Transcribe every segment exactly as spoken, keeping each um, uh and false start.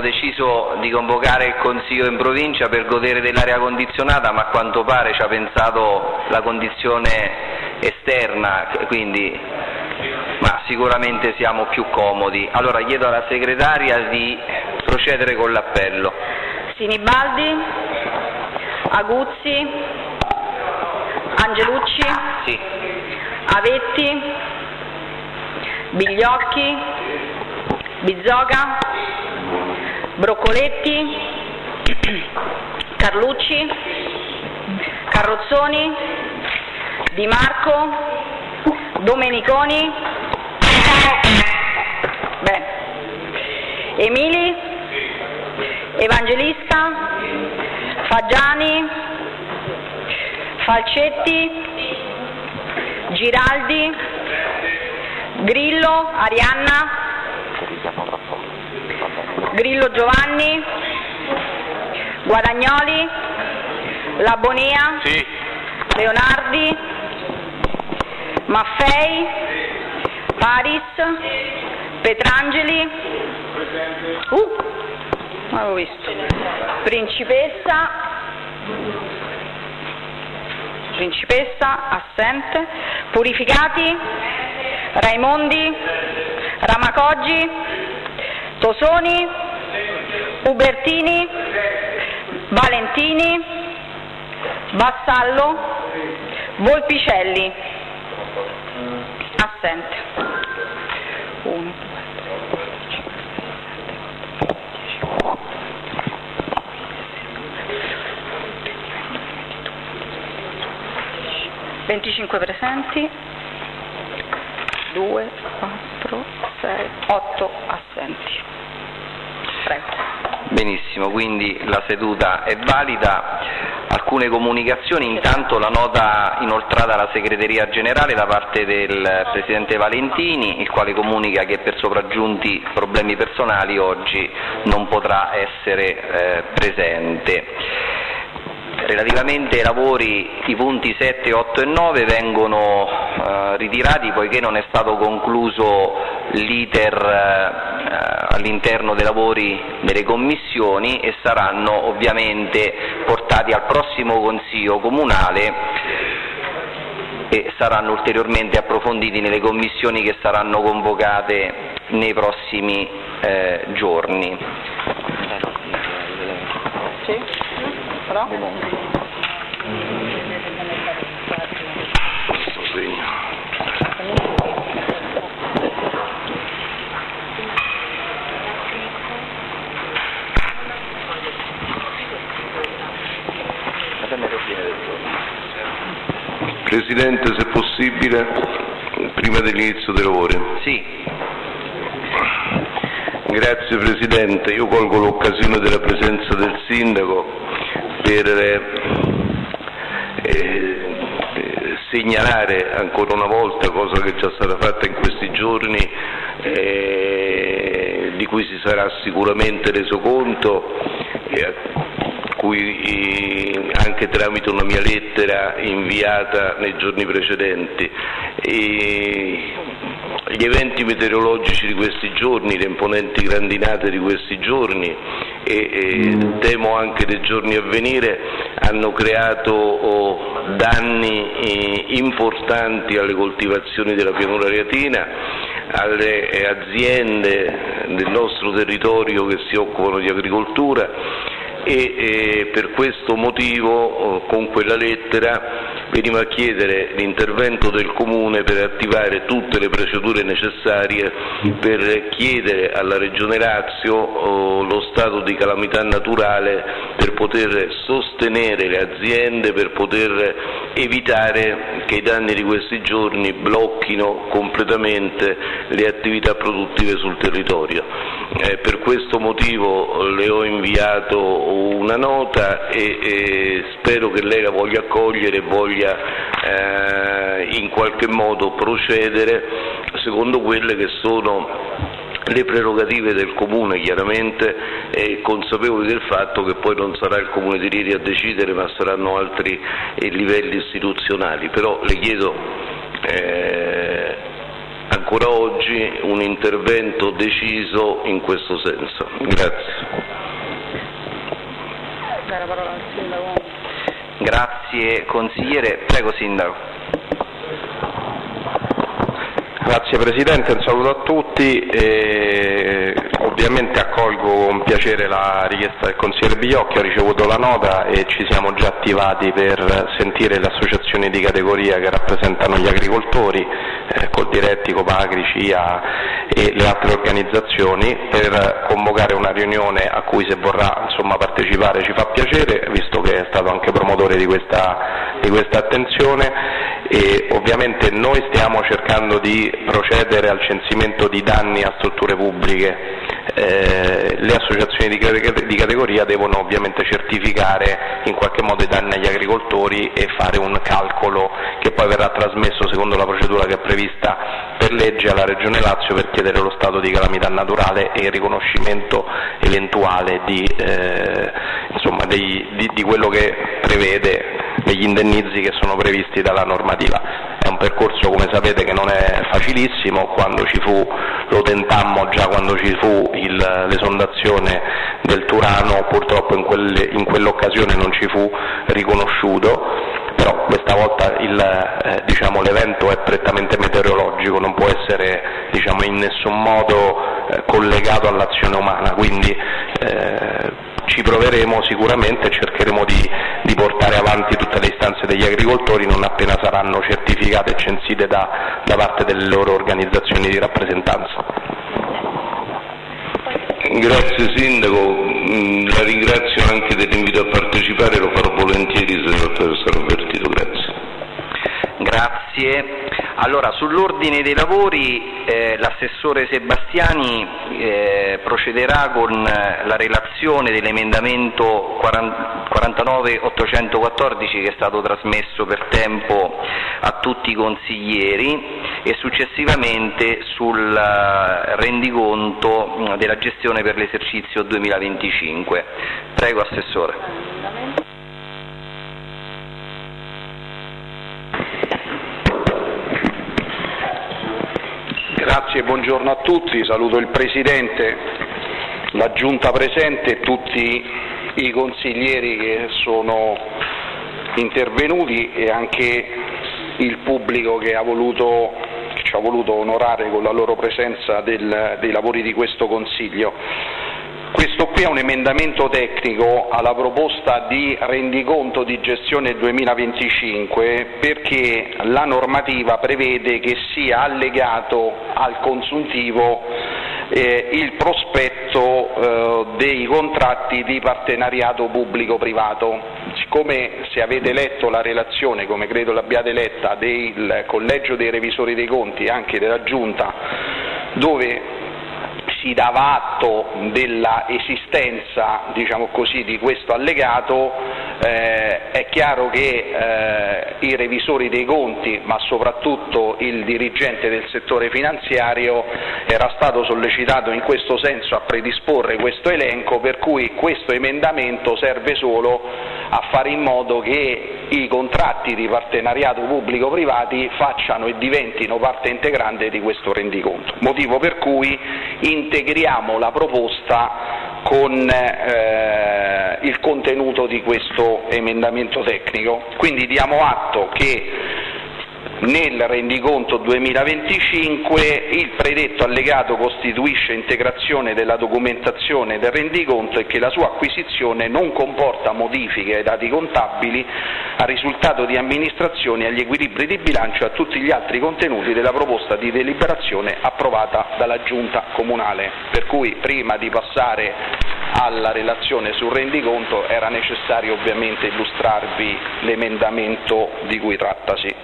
deciso di convocare il Consiglio in provincia per godere dell'aria condizionata, ma a quanto pare ci ha pensato la condizione esterna, quindi ma sicuramente siamo più comodi. Allora chiedo alla segretaria di procedere con l'appello. Sinibaldi, Aguzzi, Angelucci, sì. Avetti, Bigliocchi, Bizzoga, Broccoletti, Carlucci, Carrozzoni, Di Marco, Domeniconi, bene. Emili, Evangelista, Faggiani, Falcetti, Giraldi, Grillo, Arianna, Grillo Giovanni, Guadagnoli, Labonea, sì. Leonardi, Maffei, Paris, Petrangeli, uh, non avevo visto, Principessa, Principessa, assente, Purificati, Raimondi, Ramacoggi, Tosoni, Ubertini, Valentini, Vassallo, Volpicelli, assente. uno, venticinque presenti, due, quattro, sei, otto assenti. Prego. Benissimo, quindi la seduta è valida. Alcune comunicazioni, intanto la nota inoltrata alla segreteria generale da parte del Presidente Valentini, il quale comunica che per sopraggiunti problemi personali oggi non potrà essere eh, presente. Relativamente ai lavori, i punti sette, otto e nove vengono eh, ritirati poiché non è stato concluso l'iter eh, all'interno dei lavori delle commissioni e saranno ovviamente portati al prossimo Consiglio Comunale e saranno ulteriormente approfonditi nelle commissioni che saranno convocate nei prossimi eh, giorni. Sì? Però? Presidente, se possibile, prima dell'inizio dei lavori. Sì. Grazie Presidente, io colgo l'occasione della presenza del Sindaco per eh, eh, segnalare ancora una volta, cosa che è già stata fatta in questi giorni, eh, di cui si sarà sicuramente reso conto, eh, cui anche tramite una mia lettera inviata nei giorni precedenti. E gli eventi meteorologici di questi giorni, le imponenti grandinate di questi giorni e, e temo anche dei giorni a venire hanno creato oh, danni eh, importanti alle coltivazioni della pianura ariatina, alle aziende del nostro territorio che si occupano di agricoltura. E, e per questo motivo con quella lettera veniva a chiedere l'intervento del Comune per attivare tutte le procedure necessarie per chiedere alla Regione Lazio oh, lo stato di calamità naturale per poter sostenere le aziende, per poter evitare che i danni di questi giorni blocchino completamente le attività produttive sul territorio. Eh, per questo motivo le ho inviato una nota e, e spero che lei la voglia accogliere e voglia eh, in qualche modo procedere secondo quelle che sono le prerogative del Comune, chiaramente eh, consapevoli del fatto che poi non sarà il Comune di Rieti a decidere, ma saranno altri eh, livelli istituzionali. Però le chiedo eh, ancora oggi un intervento deciso in questo senso. Grazie. La parola al sindaco. Grazie consigliere, prego sindaco. Grazie Presidente, un saluto a tutti. E ovviamente accolgo con piacere la richiesta del consigliere Bigliocchi, ho ricevuto la nota e ci siamo già attivati per sentire le associazioni di categoria che rappresentano gli agricoltori, eh, Coldiretti, Copagri, C I A e le altre organizzazioni, per convocare una riunione a cui, se vorrà insomma, partecipare, ci fa piacere, visto che è stato anche promotore di questa, di questa attenzione. E ovviamente noi stiamo cercando di procedere al censimento di danni a strutture pubbliche. Eh, le associazioni di, di categoria devono ovviamente certificare in qualche modo i danni agli agricoltori e fare un calcolo che poi verrà trasmesso secondo la procedura che è prevista per legge alla Regione Lazio per chiedere lo stato di calamità naturale e il riconoscimento eventuale di, eh, insomma, dei, di, di quello che prevede degli indennizi che sono previsti dalla normativa. È un percorso, come sapete, che non è facilissimo. Quando ci fu, lo tentammo già quando ci fu l'esondazione del Turano, purtroppo in, quelle, in quell'occasione non ci fu riconosciuto, però questa volta il, eh, diciamo, l'evento è prettamente meteorologico, non può essere, diciamo, in nessun modo eh, collegato all'azione umana, quindi eh, ci proveremo sicuramente e cercheremo di, di portare avanti tutte le istanze degli agricoltori non appena saranno certificate e censite da, da parte delle loro organizzazioni di rappresentanza. Grazie Sindaco, la ringrazio anche dell'invito a partecipare, lo farò volentieri se sarò avvertito. Grazie. Grazie. Allora, sull'ordine dei lavori eh, l'assessore Sebastiani eh, procederà con la relazione dell'emendamento quarantanove ottocentoquattordici che è stato trasmesso per tempo a tutti i consiglieri e successivamente sul rendiconto della gestione per l'esercizio duemilaventicinque. Prego Assessore. Grazie, buongiorno a tutti, saluto il Presidente, la Giunta presente e tutti i consiglieri che sono intervenuti e anche il pubblico che, ha voluto, che ci ha voluto onorare con la loro presenza del, dei lavori di questo Consiglio. Questo qui è un emendamento tecnico alla proposta di rendiconto di gestione duemilaventicinque perché la normativa prevede che sia allegato al consuntivo eh, il prospetto eh, dei contratti di partenariato pubblico-privato. Siccome, se avete letto la relazione, come credo l'abbiate letta, del Collegio dei Revisori dei Conti e anche della Giunta, dove si dava atto della esistenza, diciamo così, di questo allegato, eh, è chiaro che eh, i revisori dei conti, ma soprattutto il dirigente del settore finanziario, era stato sollecitato in questo senso a predisporre questo elenco, per cui questo emendamento serve solo a fare in modo che i contratti di partenariato pubblico-privati facciano e diventino parte integrante di questo rendiconto, motivo per cui integriamo la proposta con eh, il contenuto di questo emendamento tecnico. Quindi diamo atto che nel rendiconto duemilaventicinque il predetto allegato costituisce integrazione della documentazione del rendiconto e che la sua acquisizione non comporta modifiche ai dati contabili, al risultato di amministrazione, agli equilibri di bilancio e a tutti gli altri contenuti della proposta di deliberazione approvata dalla Giunta Comunale. Per cui prima di passare alla relazione sul rendiconto era necessario ovviamente illustrarvi l'emendamento di cui trattasi.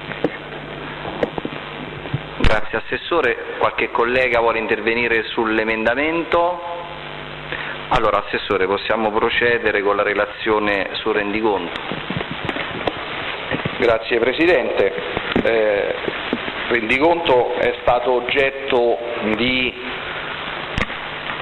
Grazie Assessore. Qualche collega vuole intervenire sull'emendamento? Allora Assessore, possiamo procedere con la relazione sul rendiconto. Grazie Presidente. Eh, il rendiconto è stato oggetto di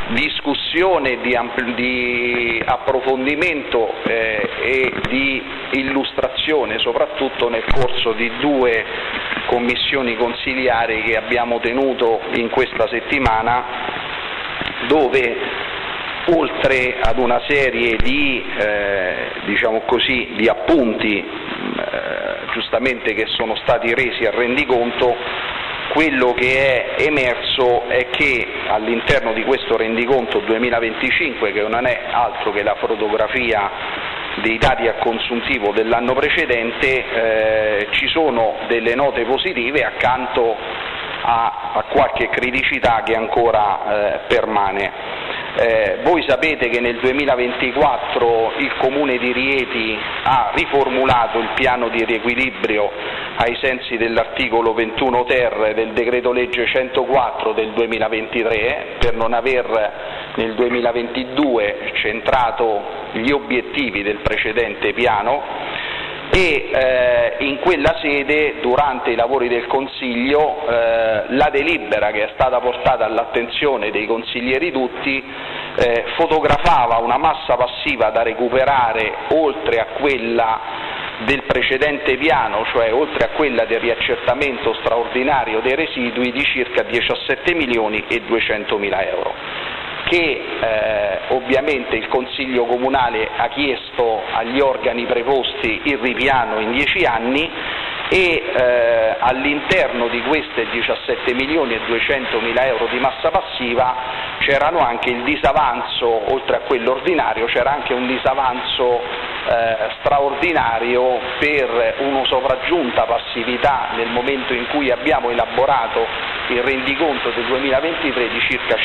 discussione, di, di approfondimento eh, e di illustrazione, soprattutto nel corso di due commissioni consiliari che abbiamo tenuto in questa settimana, dove oltre ad una serie di, eh, diciamo così, di appunti eh, giustamente che sono stati resi al rendiconto, quello che è emerso è che all'interno di questo rendiconto duemilaventicinque, che non è altro che la fotografia dei dati a consuntivo dell'anno precedente, eh, ci sono delle note positive accanto a, a qualche criticità che ancora eh, permane. Eh, voi sapete che nel duemilaventiquattro il Comune di Rieti ha riformulato il piano di riequilibrio ai sensi dell'articolo ventuno ter del decreto legge centoquattro del duemilaventitré, per non aver nel duemilaventidue centrato gli obiettivi del precedente piano, e eh, in quella sede, durante i lavori del Consiglio, eh, la delibera che è stata portata all'attenzione dei consiglieri tutti eh, fotografava una massa passiva da recuperare oltre a quella del precedente piano, cioè oltre a quella del riaccertamento straordinario dei residui, di circa diciassette milioni e duecentomila euro, che eh, ovviamente il Consiglio Comunale ha chiesto agli organi preposti il ripiano in dieci anni, e eh, all'interno di queste diciassette milioni e duecentomila euro di massa passiva c'erano anche il disavanzo, oltre a quello ordinario c'era anche un disavanzo eh, straordinario per una sopraggiunta passività nel momento in cui abbiamo elaborato il rendiconto del duemilaventitré di circa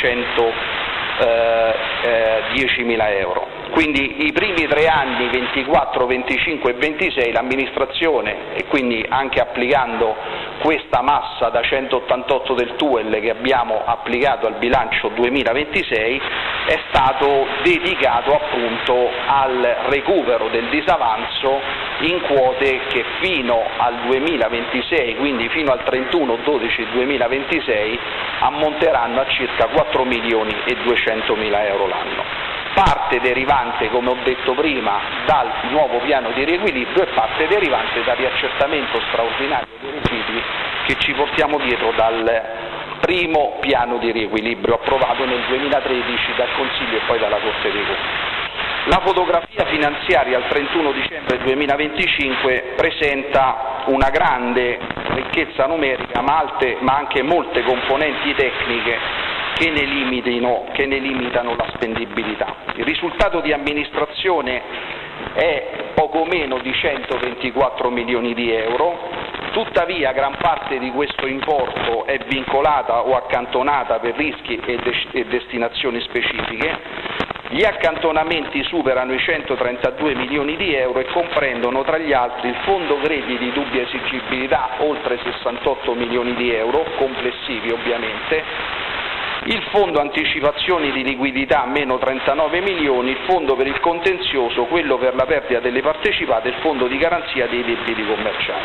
centodiecimila euro. Quindi i primi tre anni, ventiquattro, venticinque e ventisei, l'amministrazione, e quindi anche applicando questa massa da centottantotto del T U E L che abbiamo applicato al bilancio duemilaventisei, è stato dedicato appunto al recupero del disavanzo in quote che fino al duemilaventisei, quindi fino al trentuno dicembre duemilaventisei, ammonteranno a circa quattro milioni e duecentomila euro l'anno. Parte derivante, come ho detto prima, dal nuovo piano di riequilibrio e parte derivante dal riaccertamento straordinario dei residui che ci portiamo dietro dal primo piano di riequilibrio approvato nel duemilatredici dal Consiglio e poi dalla Corte dei Conti. La fotografia finanziaria al trentuno dicembre duemilaventicinque presenta una grande ricchezza numerica, ma, alte, ma anche molte componenti tecniche che ne, limitino, che ne limitano la spendibilità. Il risultato di amministrazione è poco meno di centoventiquattro milioni di euro, tuttavia gran parte di questo importo è vincolata o accantonata per rischi e, de- e destinazioni specifiche. Gli accantonamenti superano i centotrentadue milioni di euro e comprendono tra gli altri il fondo crediti di dubbia esigibilità, oltre sessantotto milioni di euro, complessivi ovviamente, il fondo anticipazioni di liquidità meno trentanove milioni, il fondo per il contenzioso, quello per la perdita delle partecipate e il fondo di garanzia dei debiti commerciali.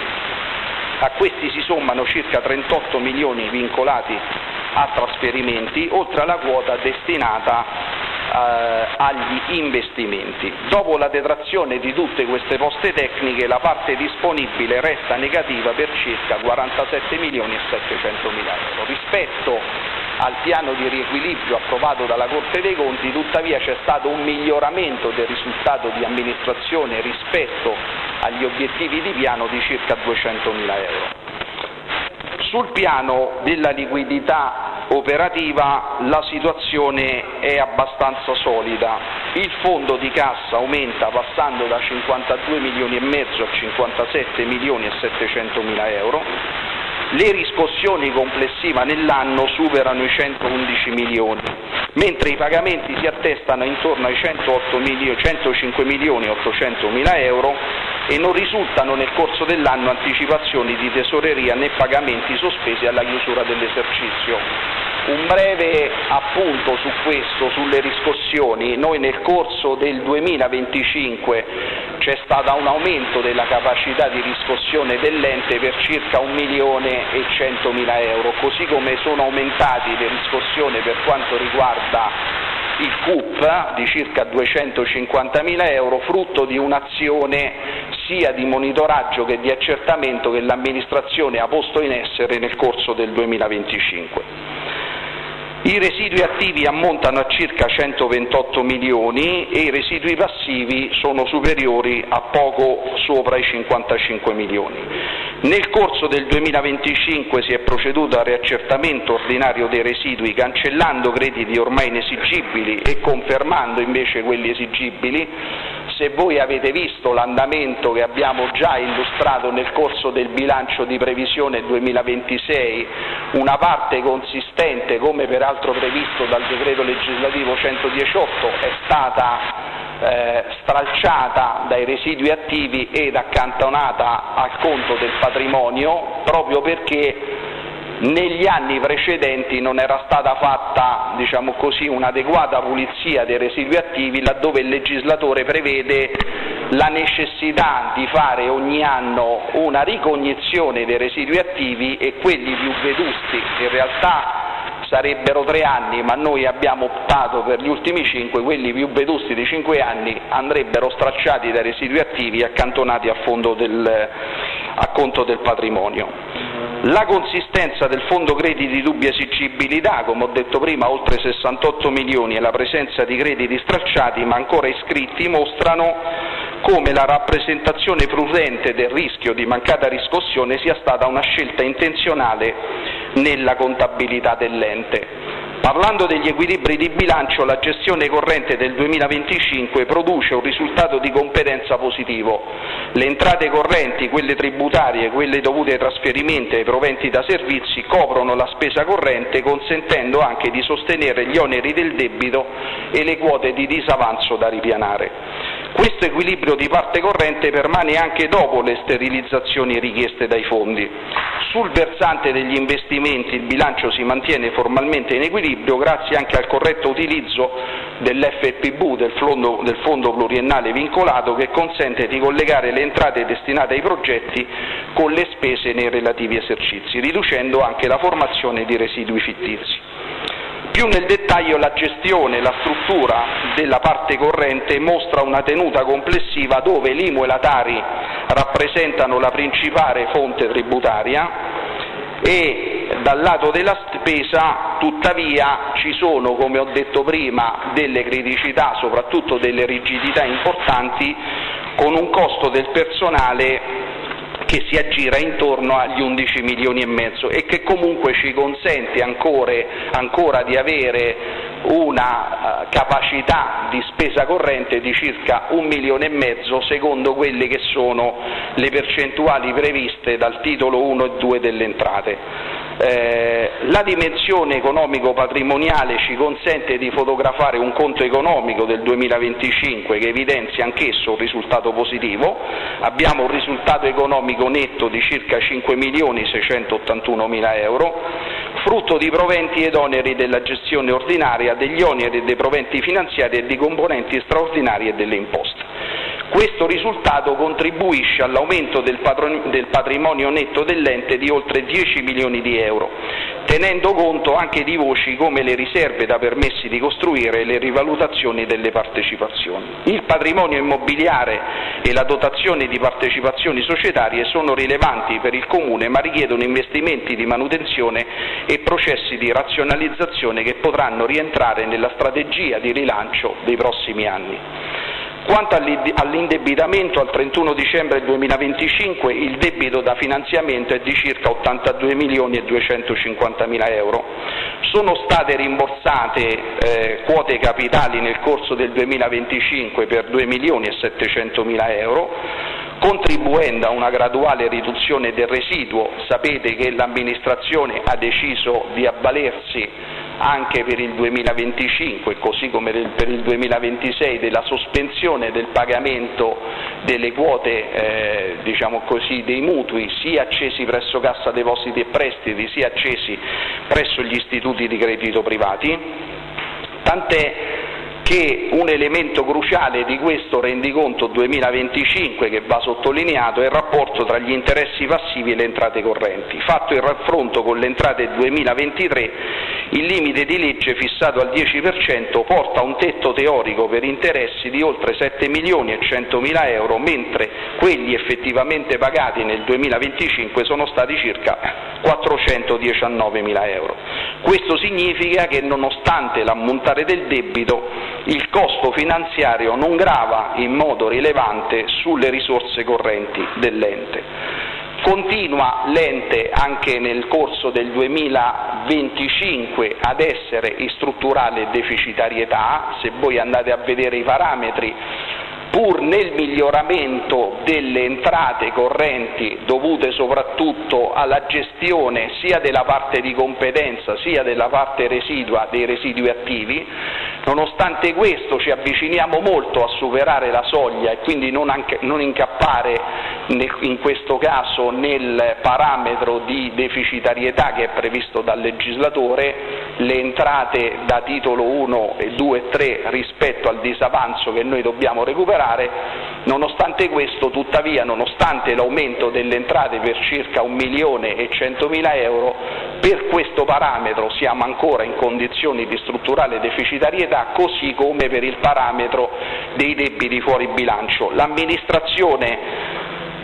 A questi si sommano circa trentotto milioni vincolati a trasferimenti, oltre alla quota destinata eh, agli investimenti. Dopo la detrazione di tutte queste poste tecniche, la parte disponibile resta negativa per circa quarantasette milioni e settecentomila euro. Rispetto al piano di riequilibrio approvato dalla Corte dei Conti, tuttavia c'è stato un miglioramento del risultato di amministrazione rispetto agli obiettivi di piano di circa duecentomila euro. Sul piano della liquidità operativa la situazione è abbastanza solida. Il fondo di cassa aumenta passando da cinquantadue milioni e mezzo a cinquantasette milioni e settecentomila euro. Le riscossioni complessive nell'anno superano i centoundici milioni, mentre i pagamenti si attestano intorno ai centootto milioni, centocinque milioni e ottocentomila euro, e non risultano nel corso dell'anno anticipazioni di tesoreria né pagamenti sospesi alla chiusura dell'esercizio. Un breve appunto su questo, sulle riscossioni. Noi nel corso del duemilaventicinque c'è stato un aumento della capacità di riscossione dell'ente per circa un milione e centomila euro, così come sono aumentati le riscossioni per quanto riguarda il C U P di circa duecentocinquantamila euro, frutto di un'azione sia di monitoraggio che di accertamento che l'amministrazione ha posto in essere nel corso del duemilaventicinque. I residui attivi ammontano a circa centoventotto milioni e i residui passivi sono superiori a poco sopra i cinquantacinque milioni. Nel corso del duemilaventicinque si è proceduto al riaccertamento ordinario dei residui, cancellando crediti ormai inesigibili e confermando invece quelli esigibili. Se voi avete visto l'andamento che abbiamo già illustrato nel corso del bilancio di previsione duemilaventisei, una parte consistente, come peraltro previsto dal decreto legislativo centodiciotto, è stata eh, stralciata dai residui attivi ed accantonata al conto del patrimonio, proprio perché negli anni precedenti non era stata fatta, diciamo così, un'adeguata pulizia dei residui attivi, laddove il legislatore prevede la necessità di fare ogni anno una ricognizione dei residui attivi e quelli più vetusti, in realtà sarebbero tre anni, ma noi abbiamo optato per gli ultimi cinque, quelli più vetusti di cinque anni andrebbero stracciati dai residui attivi e accantonati a, fondo del, a conto del patrimonio. La consistenza del fondo crediti di dubbia esigibilità, come ho detto prima, oltre sessantotto milioni, e la presenza di crediti stralciati ma ancora iscritti mostrano come la rappresentazione prudente del rischio di mancata riscossione sia stata una scelta intenzionale nella contabilità dell'ente. Parlando degli equilibri di bilancio, la gestione corrente del duemilaventicinque produce un risultato di competenza positivo. Le entrate correnti, quelle tributarie, quelle dovute ai trasferimenti e ai proventi da servizi, coprono la spesa corrente, consentendo anche di sostenere gli oneri del debito e le quote di disavanzo da ripianare. Questo equilibrio di parte corrente permane anche dopo le sterilizzazioni richieste dai fondi. Sul versante degli investimenti il bilancio si mantiene formalmente in equilibrio grazie anche al corretto utilizzo dell'F P V, del fondo, del fondo pluriennale vincolato, che consente di collegare le entrate destinate ai progetti con le spese nei relativi esercizi, riducendo anche la formazione di residui fittizi. Più nel dettaglio la gestione e la struttura della parte corrente mostra una tenuta complessiva dove l'I M U e la Tari rappresentano la principale fonte tributaria e dal lato della spesa tuttavia ci sono, come ho detto prima, delle criticità, soprattutto delle rigidità importanti, con un costo del personale che si aggira intorno agli undici milioni e mezzo e che comunque ci consente ancora, ancora di avere una uh, capacità di spesa corrente di circa un milione e mezzo secondo quelle che sono le percentuali previste dal titolo uno e due delle entrate. Eh, la dimensione economico-patrimoniale ci consente di fotografare un conto economico del duemilaventicinque che evidenzia anch'esso un risultato positivo. Abbiamo un risultato economico netto di circa cinque milioni seicentottantunomila euro, frutto di proventi ed oneri della gestione ordinaria, degli oneri e dei proventi finanziari e di componenti straordinari e delle imposte. Questo risultato contribuisce all'aumento del patrimonio netto dell'ente di oltre dieci milioni di euro, tenendo conto anche di voci come le riserve da permessi di costruire e le rivalutazioni delle partecipazioni. Il patrimonio immobiliare e la dotazione di partecipazioni societarie sono rilevanti per il Comune, ma richiedono investimenti di manutenzione e processi di razionalizzazione che potranno rientrare nella strategia di rilancio dei prossimi anni. Quanto all'indebitamento, al trentuno dicembre duemilaventicinque il debito da finanziamento è di circa ottantadue milioni e duecentocinquantamila euro. Sono state rimborsate eh, quote capitali nel corso del duemilaventicinque per due milioni e settecentomila euro, contribuendo a una graduale riduzione del residuo. Sapete che l'amministrazione ha deciso di avvalersi anche per il duemilaventicinque, così come per il duemilaventisei, della sospensione del pagamento delle quote eh, diciamo così, dei mutui sia accesi presso Cassa Depositi e Prestiti sia accesi presso gli istituti di credito privati, tant'è che un elemento cruciale di questo rendiconto duemilaventicinque che va sottolineato è il rapporto tra gli interessi passivi e le entrate correnti. Fatto il raffronto con le entrate duemilaventitré, Il limite di legge fissato al dieci per cento porta a un tetto teorico per interessi di oltre sette milioni e centomila euro, mentre quelli effettivamente pagati nel duemilaventicinque sono stati circa quattrocentodiciannovemila euro. Questo significa che nonostante l'ammontare del debito, il costo finanziario non grava in modo rilevante sulle risorse correnti dell'ente. Continua l'ente anche nel corso del duemilaventicinque ad essere in strutturale deficitarietà. Se voi andate a vedere i parametri, pur nel miglioramento delle entrate correnti dovute soprattutto alla gestione sia della parte di competenza sia della parte residua dei residui attivi, nonostante questo ci avviciniamo molto a superare la soglia e quindi non, anche, non incappare nel, in questo caso nel parametro di deficitarietà che è previsto dal legislatore. Le entrate da titolo uno, due e tre rispetto al disavanzo che noi dobbiamo recuperare. Nonostante questo, tuttavia, nonostante l'aumento delle entrate per circa un milione e centomila euro, per questo parametro siamo ancora in condizioni di strutturale deficitarietà, così come per il parametro dei debiti fuori bilancio. L'amministrazione,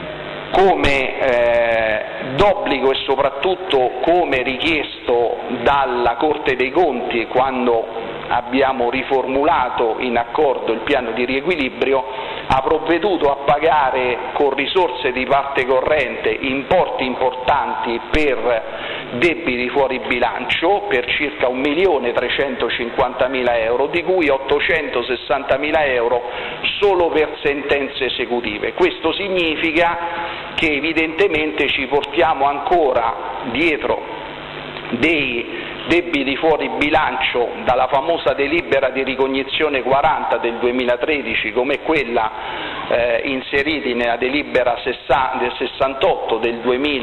come eh, d'obbligo e soprattutto come richiesto dalla Corte dei Conti quando abbiamo riformulato in accordo il piano di riequilibrio, ha provveduto a pagare con risorse di parte corrente importi importanti per debiti fuori bilancio per circa un milione trecentocinquantamila euro, di cui ottocentosessantamila euro solo per sentenze esecutive. Questo significa che evidentemente ci portiamo ancora dietro dei debiti fuori bilancio dalla famosa delibera di ricognizione quaranta del duemilatredici, come quella eh, inseriti nella delibera del sessantotto del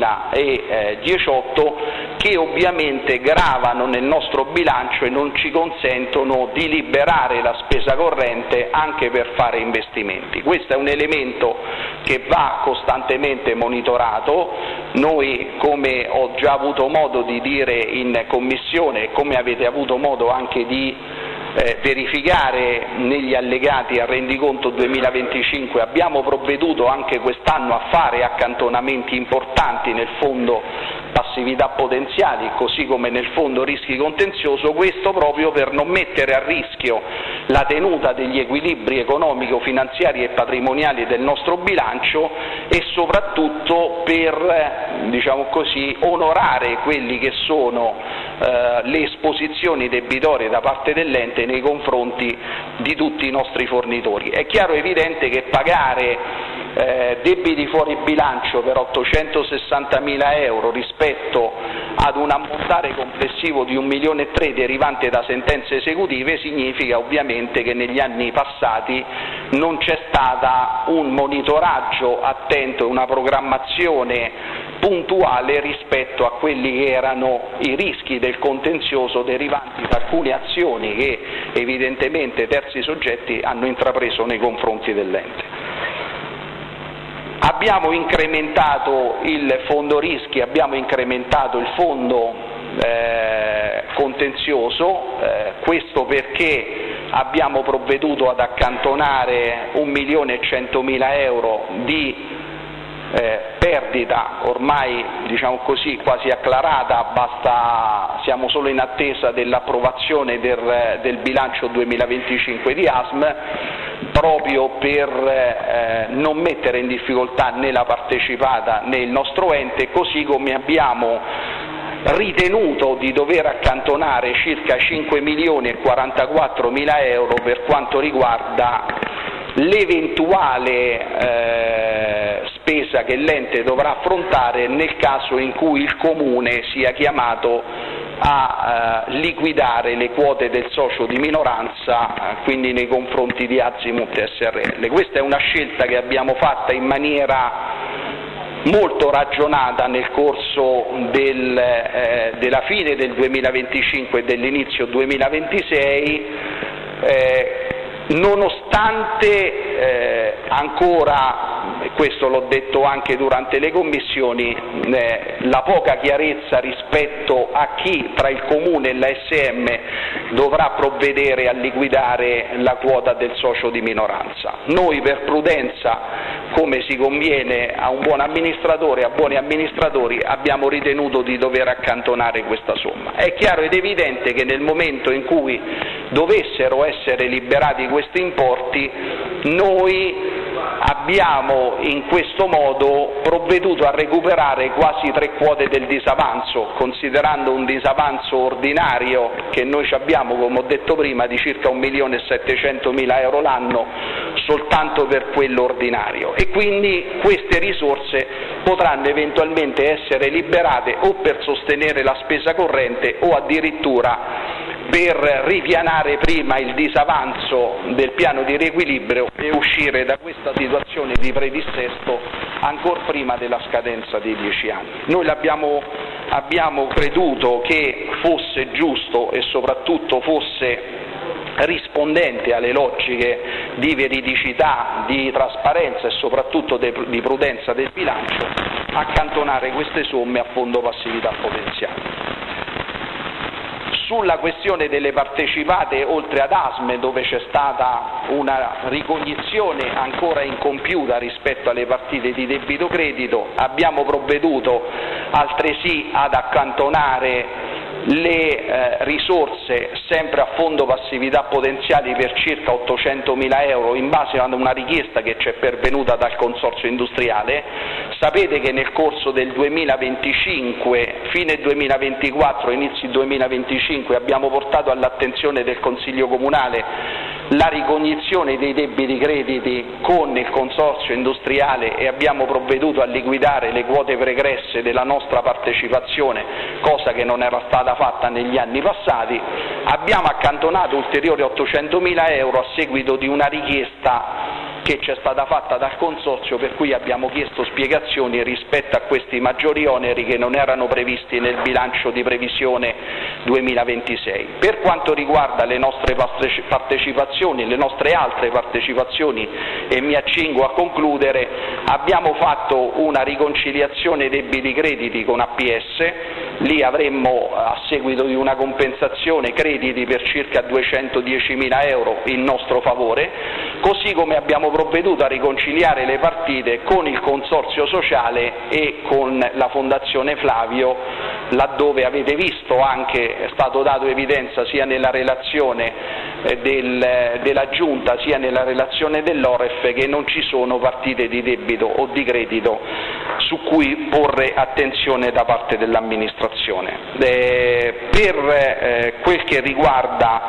duemiladiciotto, che ovviamente gravano nel nostro bilancio e non ci consentono di liberare la spesa corrente anche per fare investimenti. Questo è un elemento che va costantemente monitorato. Noi, come ho già avuto modo di dire in Commissione e come avete avuto modo anche di eh, verificare negli allegati al rendiconto duemilaventicinque, abbiamo provveduto anche quest'anno a fare accantonamenti importanti nel fondo passività potenziali, così come nel fondo rischi contenzioso, questo proprio per non mettere a rischio la tenuta degli equilibri economico-finanziari e patrimoniali del nostro bilancio e soprattutto per, diciamo così, onorare quelli che sono eh, le esposizioni debitorie da parte dell'ente nei confronti di tutti i nostri fornitori. È chiaro e evidente che pagare Eh, debiti fuori bilancio per ottocentosessantamila euro rispetto ad un ammontare complessivo di un milione e tre derivante da sentenze esecutive significa ovviamente che negli anni passati non c'è stata un monitoraggio attento e una programmazione puntuale rispetto a quelli che erano i rischi del contenzioso derivanti da alcune azioni che evidentemente terzi soggetti hanno intrapreso nei confronti dell'ente. Abbiamo incrementato il fondo rischi, abbiamo incrementato il fondo eh, contenzioso, eh, questo perché abbiamo provveduto ad accantonare un milione e centomila euro di eh, perdita ormai, diciamo così, quasi acclarata, basta, siamo solo in attesa dell'approvazione del, del bilancio duemilaventicinque di A S M, proprio per eh, non mettere in difficoltà né la partecipata né il nostro ente, così come abbiamo ritenuto di dover accantonare circa cinque milioni e quarantaquattromila euro per quanto riguarda l'eventuale eh, spesa che l'ente dovrà affrontare nel caso in cui il Comune sia chiamato a eh, liquidare le quote del socio di minoranza, eh, quindi nei confronti di Azimut S R L. Questa è una scelta che abbiamo fatta in maniera molto ragionata nel corso del, eh, della fine del duemilaventicinque e dell'inizio duemilaventisei, eh, nonostante eh, ancora e questo l'ho detto anche durante le commissioni, eh, la poca chiarezza rispetto a chi tra il Comune e la S M dovrà provvedere a liquidare la quota del socio di minoranza. Noi per prudenza, come si conviene a un buon amministratore, a buoni amministratori, abbiamo ritenuto di dover accantonare questa somma. È chiaro ed evidente che nel momento in cui dovessero essere liberati questi importi, noi abbiamo in questo modo provveduto a recuperare quasi tre quote del disavanzo, considerando un disavanzo ordinario che noi abbiamo, come ho detto prima, di circa un milione e settecentomila euro l'anno soltanto per quello ordinario, e quindi queste risorse potranno eventualmente essere liberate o per sostenere la spesa corrente o addirittura per ripianare prima il disavanzo del piano di riequilibrio e uscire da questa situazione di predissesto ancor prima della scadenza dei dieci anni. Noi l'abbiamo, abbiamo creduto che fosse giusto e soprattutto fosse rispondente alle logiche di veridicità, di trasparenza e soprattutto di prudenza del bilancio accantonare queste somme a fondo passività potenziali. Sulla questione delle partecipate, oltre ad A S M E, dove c'è stata una ricognizione ancora incompiuta rispetto alle partite di debito credito, abbiamo provveduto altresì ad accantonare le eh, risorse sempre a fondo passività potenziali per circa ottocentomila euro in base a una richiesta che ci è pervenuta dal Consorzio Industriale. Sapete che nel corso del duemilaventicinque, fine duemilaventiquattro, inizi duemilaventicinque, abbiamo portato all'attenzione del Consiglio Comunale la ricognizione dei debiti crediti con il Consorzio Industriale e abbiamo provveduto a liquidare le quote pregresse della nostra partecipazione, cosa che non era stata fatta negli anni passati. Abbiamo accantonato ulteriori ottocentomila euro a seguito di una richiesta che ci è stata fatta dal Consorzio, per cui abbiamo chiesto spiegazioni rispetto a questi maggiori oneri che non erano previsti nel bilancio di previsione duemilaventisei. Per quanto riguarda le nostre partecipazioni, le nostre altre partecipazioni, e mi accingo a concludere, abbiamo fatto una riconciliazione debiti crediti con A P S, lì avremmo a seguito di una compensazione crediti per circa duecentodiecimila euro in nostro favore, così come abbiamo provveduto a riconciliare le partite con il Consorzio Sociale e con la Fondazione Flavio, laddove avete visto anche, è stato dato evidenza sia nella relazione del, della Giunta sia nella relazione dell'O R E F che non ci sono partite di debito o di credito su cui porre attenzione da parte dell'amministrazione. Eh, per eh, quel che riguarda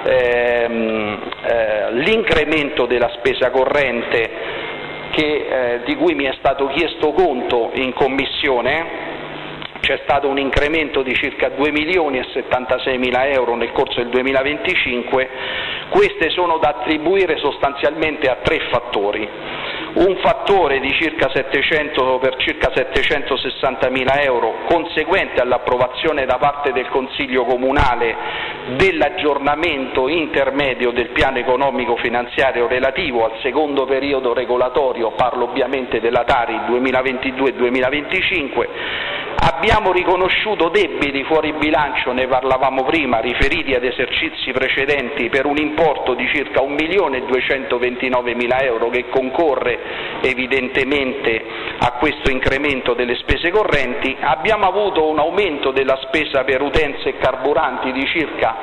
ehm, eh, l'incremento della spesa corrente che, eh, di cui mi è stato chiesto conto in Commissione, c'è stato un incremento di circa due milioni e settantaseimila euro nel corso del duemilaventicinque, queste sono da attribuire sostanzialmente a tre fattori. Un fattore di circa settecento per circa settecentosessantamila euro conseguente all'approvazione da parte del Consiglio Comunale dell'aggiornamento intermedio del piano economico finanziario relativo al secondo periodo regolatorio, parlo ovviamente della Tari duemilaventidue duemilaventicinque. Abbiamo riconosciuto debiti fuori bilancio, ne parlavamo prima, riferiti ad esercizi precedenti per un importo di circa un milione e duecentoventinovemila euro che concorre evidentemente a questo incremento delle spese correnti. Abbiamo avuto un aumento della spesa per utenze e carburanti di circa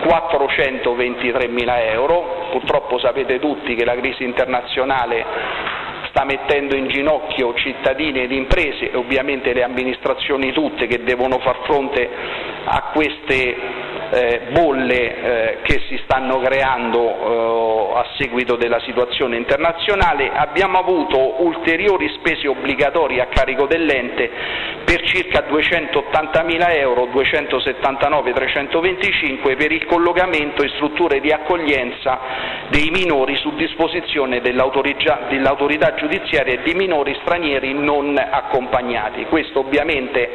quattrocentoventitremila euro, purtroppo sapete tutti che la crisi internazionale sta mettendo in ginocchio cittadini ed imprese e ovviamente le amministrazioni tutte che devono far fronte a queste eh, bolle eh, che si stanno creando eh, a seguito della situazione internazionale. Abbiamo avuto ulteriori spese obbligatorie a carico dell'ente per circa duecentoottantamila euro, duecentosettantanove trecentoventicinque per il collocamento in strutture di accoglienza dei minori su disposizione dell'autorità, dell'autorità giudiziaria e di minori stranieri non accompagnati. Questo ovviamente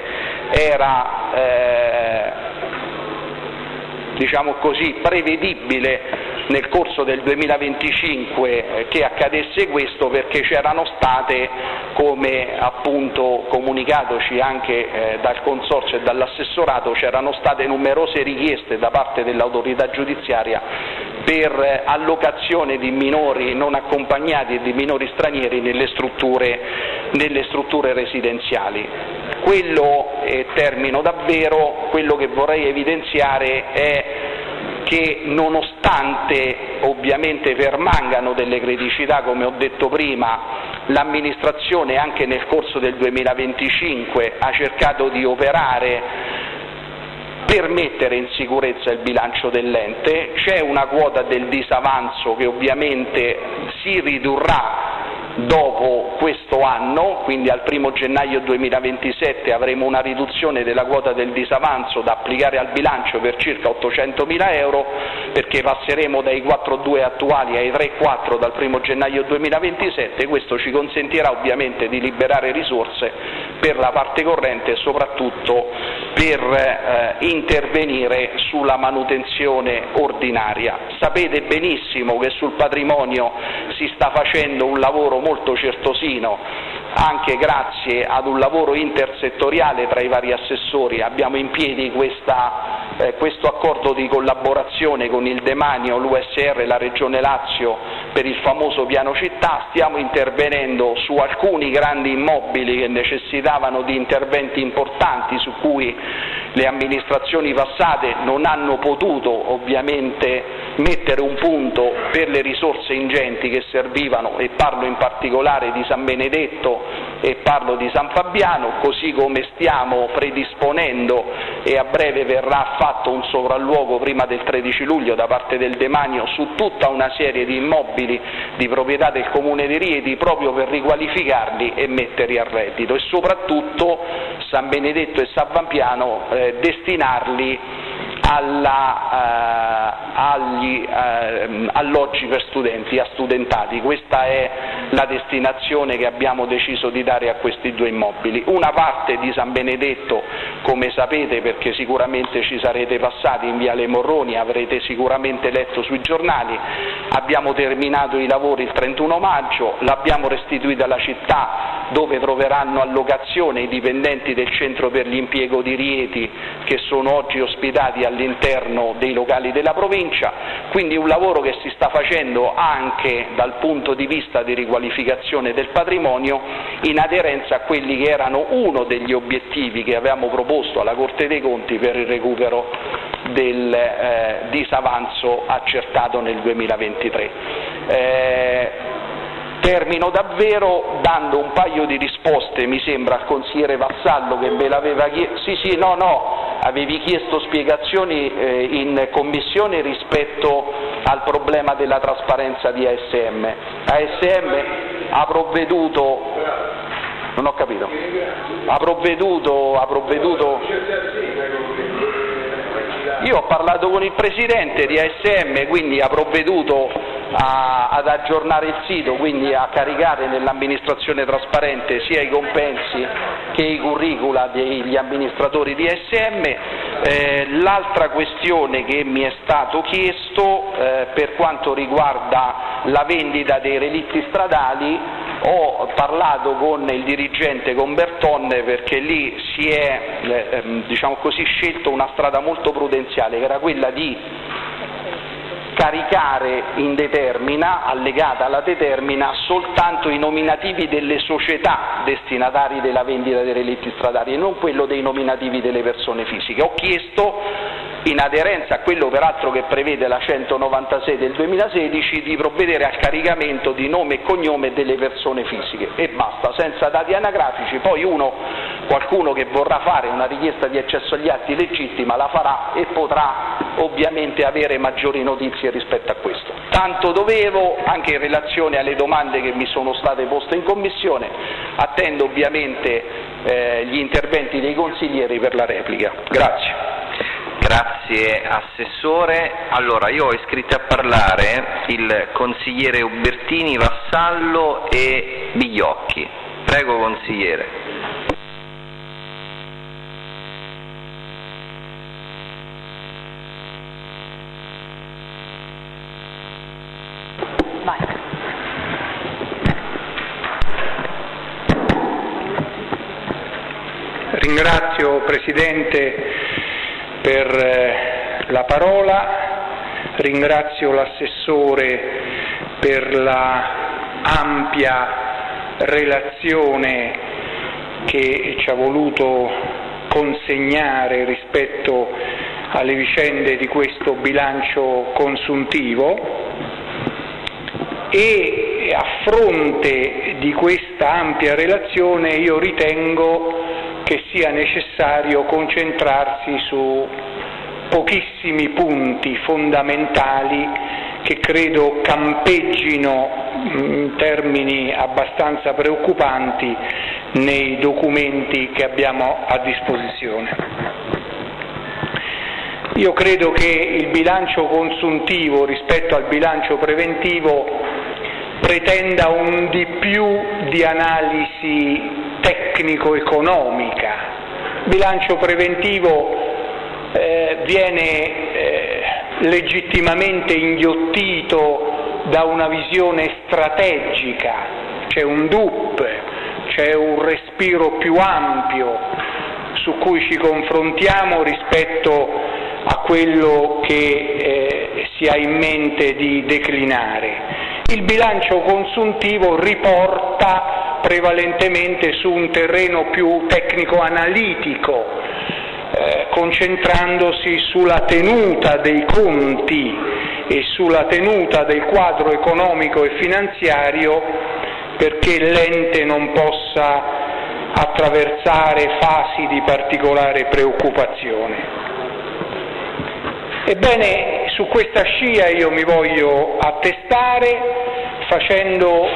era eh, diciamo così, prevedibile nel corso del duemilaventicinque eh, che accadesse questo, perché c'erano state, come appunto comunicatoci anche eh, dal Consorzio e dall'assessorato, c'erano state numerose richieste da parte dell'autorità giudiziaria per allocazione di minori non accompagnati e di minori stranieri nelle strutture, nelle strutture residenziali. Quello, eh, termino davvero, quello che vorrei evidenziare è che nonostante ovviamente permangano delle criticità, come ho detto prima, l'amministrazione anche nel corso del duemilaventicinque ha cercato di operare per mettere in sicurezza il bilancio dell'ente. C'è una quota del disavanzo che ovviamente si ridurrà dopo questo anno, quindi al primo gennaio duemilaventisette avremo una riduzione della quota del disavanzo da applicare al bilancio per circa ottocentomila euro, perché passeremo dai quattro virgola due attuali ai tre virgola quattro dal primo gennaio duemilaventisette. Questo ci consentirà ovviamente di liberare risorse per la parte corrente e soprattutto per eh, intervenire sulla manutenzione ordinaria. Sapete benissimo che sul patrimonio si sta facendo un lavoro molto certosino, anche grazie ad un lavoro intersettoriale tra i vari assessori. Abbiamo in piedi questa, eh, questo accordo di collaborazione con il Demanio, l'U S R e la Regione Lazio per il famoso piano città. Stiamo intervenendo su alcuni grandi immobili che necessitavano di interventi importanti, su cui le amministrazioni passate non hanno potuto ovviamente mettere un punto per le risorse ingenti che servivano, e parlo in particolare di San Benedetto e parlo di San Fabiano, così come stiamo predisponendo, e a breve verrà fatto un sopralluogo prima del tredici luglio da parte del Demanio su tutta una serie di immobili di proprietà del Comune di Rieti, proprio per riqualificarli e metterli a reddito, e soprattutto San Benedetto e San Fabiano eh, destinarli alla, eh, agli eh, alloggi per studenti, a studentati. Questa è la destinazione che abbiamo deciso di dare a questi due immobili. Una parte di San Benedetto, come sapete perché sicuramente ci sarete passati in Viale Morroni, avrete sicuramente letto sui giornali, abbiamo terminato i lavori il trentuno maggio, l'abbiamo restituita alla città, dove troveranno allocazione i dipendenti del centro per l'impiego di Rieti, che sono oggi ospitati all'interno dei locali della provincia. Quindi un lavoro che si sta facendo anche dal punto di vista di riqualificazione del patrimonio, in aderenza a quelli che erano uno degli obiettivi che avevamo proposto alla Corte dei Conti per il recupero del eh, disavanzo accertato nel duemilaventitré. Eh, Termino davvero dando un paio di risposte, mi sembra, al consigliere Vassallo, che me l'aveva chiesto. Sì, sì, no, no, avevi chiesto spiegazioni eh, in commissione rispetto al problema della trasparenza di A S M. A S M ha provveduto, non ho capito, ha provveduto, ha provveduto. Io ho parlato con il presidente di A S M, quindi ha provveduto a, ad aggiornare il sito, quindi a caricare nell'amministrazione trasparente sia i compensi che i curricula degli amministratori di A S M. Eh, l'altra questione che mi è stato chiesto eh, per quanto riguarda la vendita dei relitti stradali, ho parlato con il dirigente, con Bertonne, perché lì si è eh, diciamo così, scelto una strada molto prudenziale, che era quella di caricare in determina, allegata alla determina, soltanto i nominativi delle società destinatari della vendita dei relitti stradali e non quello dei nominativi delle persone fisiche. Ho chiesto, in aderenza a quello peraltro che prevede la centonovantasei del duemilasedici, di provvedere al caricamento di nome e cognome delle persone fisiche, e basta, senza dati anagrafici. Poi uno, qualcuno che vorrà fare una richiesta di accesso agli atti legittima la farà e potrà ovviamente avere maggiori notizie rispetto a questo. Tanto dovevo, anche in relazione alle domande che mi sono state poste in commissione. Attendo ovviamente eh, gli interventi dei consiglieri per la replica. Grazie. Grazie Assessore. Allora, io ho iscritti a parlare il consigliere Ubertini, Vassallo e Bigliocchi. Prego consigliere. vai. Ringrazio Presidente per la parola, ringrazio l'assessore per la ampia relazione che ci ha voluto consegnare rispetto alle vicende di questo bilancio consuntivo, e a fronte di questa ampia relazione io ritengo che sia necessario concentrarsi su pochissimi punti fondamentali che credo campeggino in termini abbastanza preoccupanti nei documenti che abbiamo a disposizione. Io credo che il bilancio consuntivo rispetto al bilancio preventivo pretenda un di più di analisi tecnico-economica. Il bilancio preventivo eh, viene eh, legittimamente inghiottito da una visione strategica, c'è un D U P, c'è un respiro più ampio su cui ci confrontiamo rispetto a quello che eh, si ha in mente di declinare. Il bilancio consuntivo riporta prevalentemente su un terreno più tecnico-analitico, eh, concentrandosi sulla tenuta dei conti e sulla tenuta del quadro economico e finanziario, perché l'ente non possa attraversare fasi di particolare preoccupazione. Ebbene, su questa scia io mi voglio attestare facendo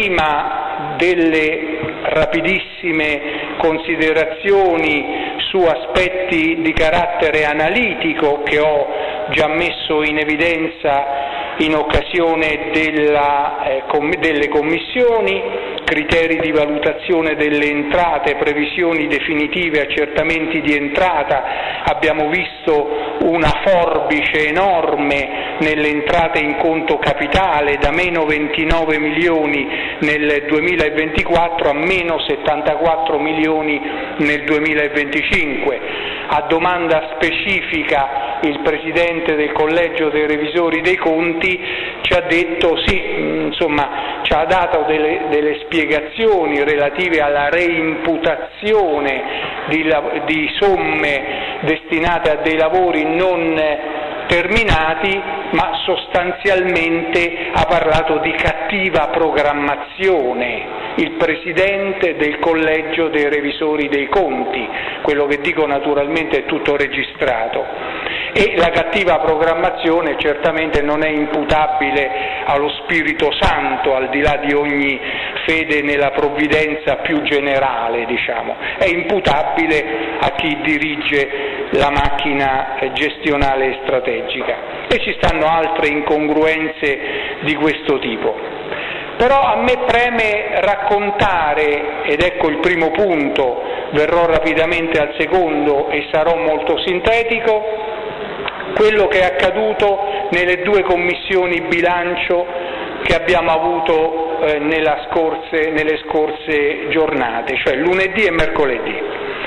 prima delle rapidissime considerazioni su aspetti di carattere analitico che ho già messo in evidenza in occasione della, eh, com- delle commissioni, criteri di valutazione delle entrate, previsioni definitive, accertamenti di entrata. Abbiamo visto una forbice enorme nelle entrate in conto capitale, da meno ventinove milioni nel duemilaventiquattro a meno settantaquattro milioni nel duemilaventicinque. A domanda specifica il Presidente del Collegio dei Revisori dei Conti ci ha detto sì, insomma, ci ha dato delle, delle spiegazioni relative alla reimputazione di, di somme destinate a dei lavori non terminati, ma sostanzialmente ha parlato di cattiva programmazione. Il Presidente del Collegio dei Revisori dei Conti, quello che dico naturalmente è tutto registrato, e la cattiva programmazione certamente non è imputabile allo Spirito Santo, al di là di ogni fede nella provvidenza più generale, diciamo, è imputabile a chi dirige la macchina gestionale e strategica, e ci stanno altre incongruenze di questo tipo. Però a me preme raccontare, ed ecco il primo punto, verrò rapidamente al secondo e sarò molto sintetico, quello che è accaduto nelle due commissioni bilancio che abbiamo avuto eh, nella scorse, nelle scorse giornate, cioè lunedì e mercoledì.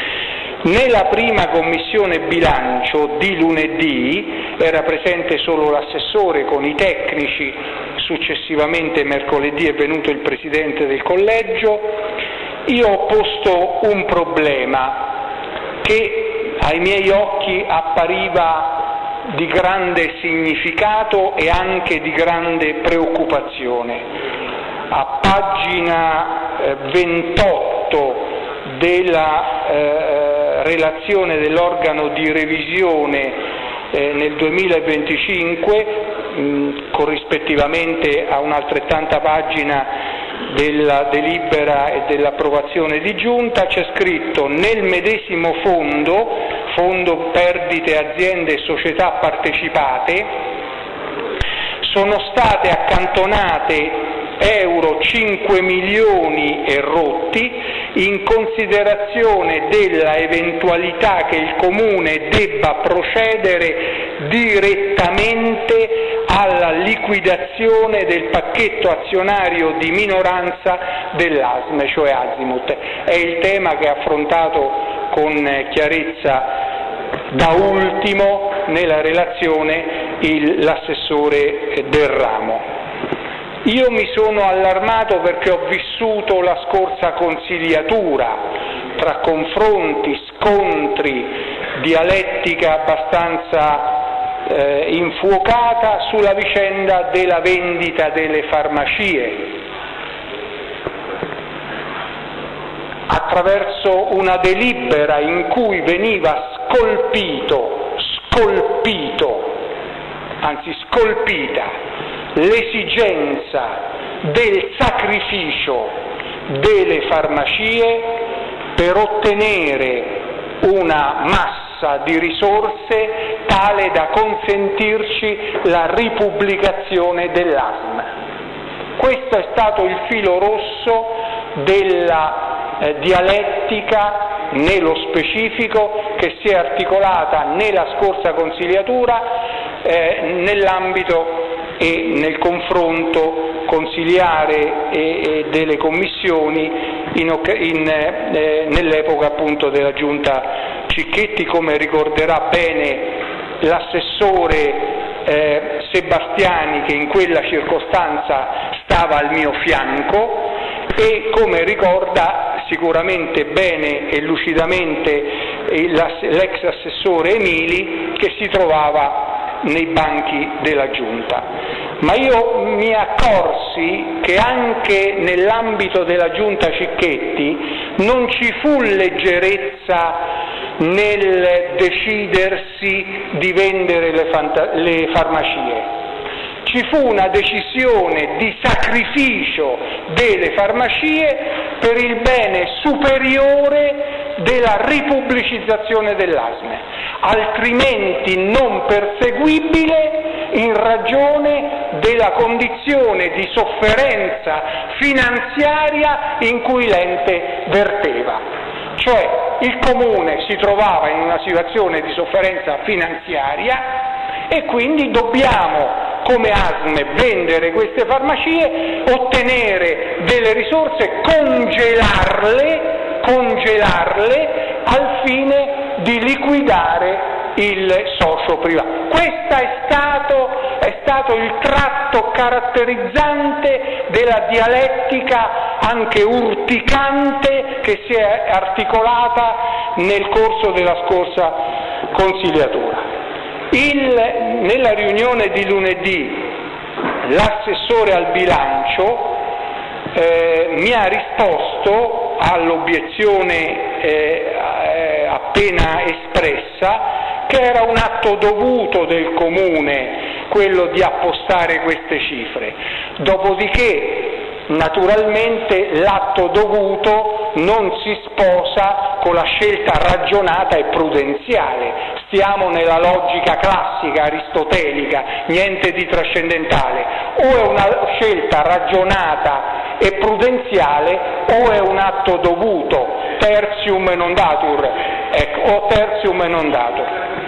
Nella prima commissione bilancio di lunedì era presente solo l'assessore con i tecnici, successivamente mercoledì è venuto il Presidente del Collegio. Io ho posto un problema che ai miei occhi appariva di grande significato e anche di grande preoccupazione. A pagina eh, ventotto della eh, relazione dell'organo di revisione eh, nel duemilaventicinque, mh, corrispettivamente a un'altrettanta pagina della delibera e dell'approvazione di giunta, c'è scritto: nel medesimo fondo, fondo perdite aziende e società partecipate, sono state accantonate euro cinque milioni e rotti, in considerazione della eventualità che il Comune debba procedere direttamente alla liquidazione del pacchetto azionario di minoranza dell'A S M, cioè Azimut. È il tema che ha affrontato con chiarezza da ultimo nella relazione il, l'assessore del ramo. Io mi sono allarmato perché ho vissuto la scorsa consigliatura tra confronti, scontri, dialettica abbastanza eh, infuocata sulla vicenda della vendita delle farmacie, attraverso una delibera in cui veniva scolpito, scolpito, anzi scolpita, l'esigenza del sacrificio delle farmacie per ottenere una massa di risorse tale da consentirci la ripubblicazione dell'A S M. Questo è stato il filo rosso della eh, dialettica nello specifico che si è articolata nella scorsa consigliatura eh, nell'ambito e nel confronto consiliare e, e delle commissioni in, in, eh, nell'epoca appunto della Giunta Cicchetti, come ricorderà bene l'assessore eh, Sebastiani, che in quella circostanza stava al mio fianco, e come ricorda sicuramente bene e lucidamente l'ex assessore Emili, che si trovava nei banchi della Giunta. Ma io mi accorsi che anche nell'ambito della Giunta Cicchetti non ci fu leggerezza nel decidersi di vendere le, fanta- le farmacie. Ci fu una decisione di sacrificio delle farmacie per il bene superiore della ripubblicizzazione dell'A S M, altrimenti non perseguibile in ragione della condizione di sofferenza finanziaria in cui l'ente verteva. Cioè il Comune si trovava in una situazione di sofferenza finanziaria e quindi dobbiamo come A S M vendere queste farmacie, ottenere delle risorse, congelarle, congelarle al fine di liquidare il socio privato. Questo è stato, è stato il tratto caratterizzante della dialettica anche urticante che si è articolata nel corso della scorsa consigliatura. Il, nella riunione di lunedì l'assessore al bilancio eh, mi ha risposto all'obiezione eh, eh, appena espressa che era un atto dovuto del Comune quello di appostare queste cifre, dopodiché naturalmente l'atto dovuto non si sposa con la scelta ragionata e prudenziale. Stiamo nella logica classica aristotelica, niente di trascendentale. O è una scelta ragionata e prudenziale o è un atto dovuto, tertium e non datur, ecco, o tertium e non datur.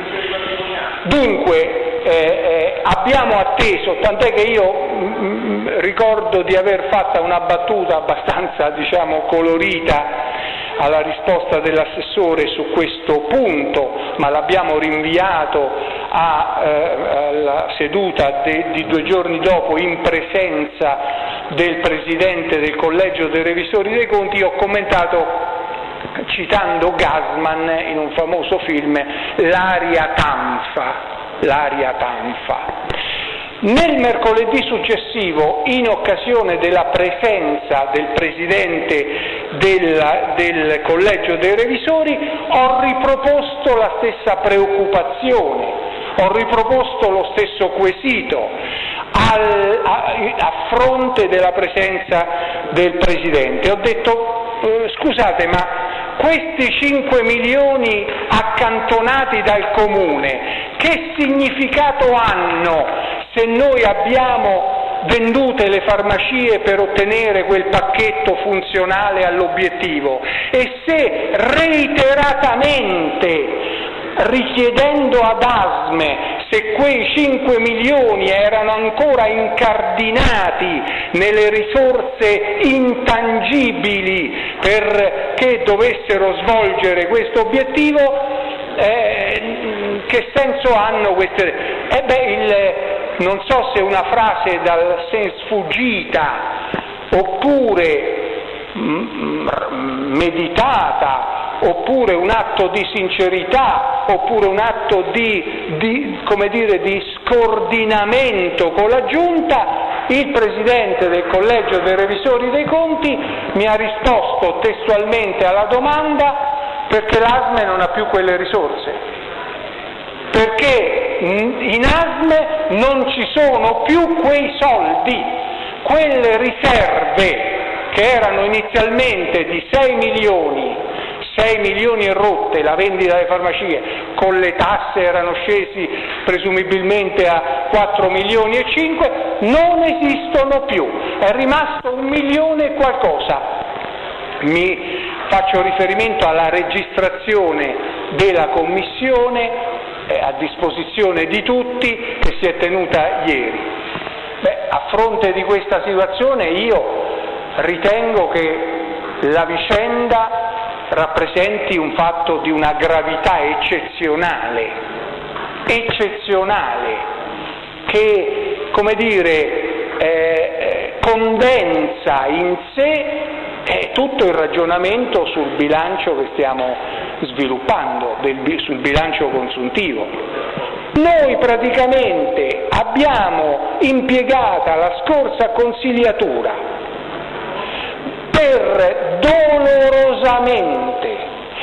Dunque eh, eh, abbiamo atteso, tant'è che io mh, ricordo di aver fatto una battuta abbastanza, diciamo, colorita alla risposta dell'assessore su questo punto, ma l'abbiamo rinviato a, eh, alla seduta de, di due giorni dopo in presenza del Presidente del Collegio dei Revisori dei Conti. Ho commentato citando Gassman in un famoso film l'aria tanfa, l'aria tanfa. Nel mercoledì successivo, in occasione della presenza del Presidente del, del Collegio dei Revisori, ho riproposto la stessa preoccupazione, ho riproposto lo stesso quesito al, a, a fronte della presenza del Presidente. Ho detto, eh, scusate, ma questi cinque milioni accantonati dal Comune, che significato hanno se noi abbiamo vendute le farmacie per ottenere quel pacchetto funzionale all'obiettivo, e se reiteratamente, richiedendo ad A S M E se quei cinque milioni erano ancora incardinati nelle risorse intangibili perché dovessero svolgere questo obiettivo, eh, che senso hanno queste? Eh beh, il, non so se una frase dal senso sfuggita oppure mh, meditata, oppure un atto di sincerità, oppure un atto di, di, come dire, di scordinamento con la Giunta, il Presidente del Collegio dei Revisori dei Conti mi ha risposto testualmente alla domanda perché l'A S M E non ha più quelle risorse, perché in A S M E non ci sono più quei soldi, quelle riserve che erano inizialmente di sei milioni, sei milioni e rotte la vendita delle farmacie, con le tasse erano scesi presumibilmente a quattro milioni e cinque, non esistono più, è rimasto un milione e qualcosa. Mi faccio riferimento alla registrazione della Commissione eh, a disposizione di tutti che si è tenuta ieri. Beh, a fronte di questa situazione io ritengo che la vicenda rappresenti un fatto di una gravità eccezionale, eccezionale, che, come dire, eh, condensa in sé eh, tutto il ragionamento sul bilancio che stiamo sviluppando, del, sul bilancio consuntivo. Noi praticamente abbiamo impiegata la scorsa consigliatura per dolorosamente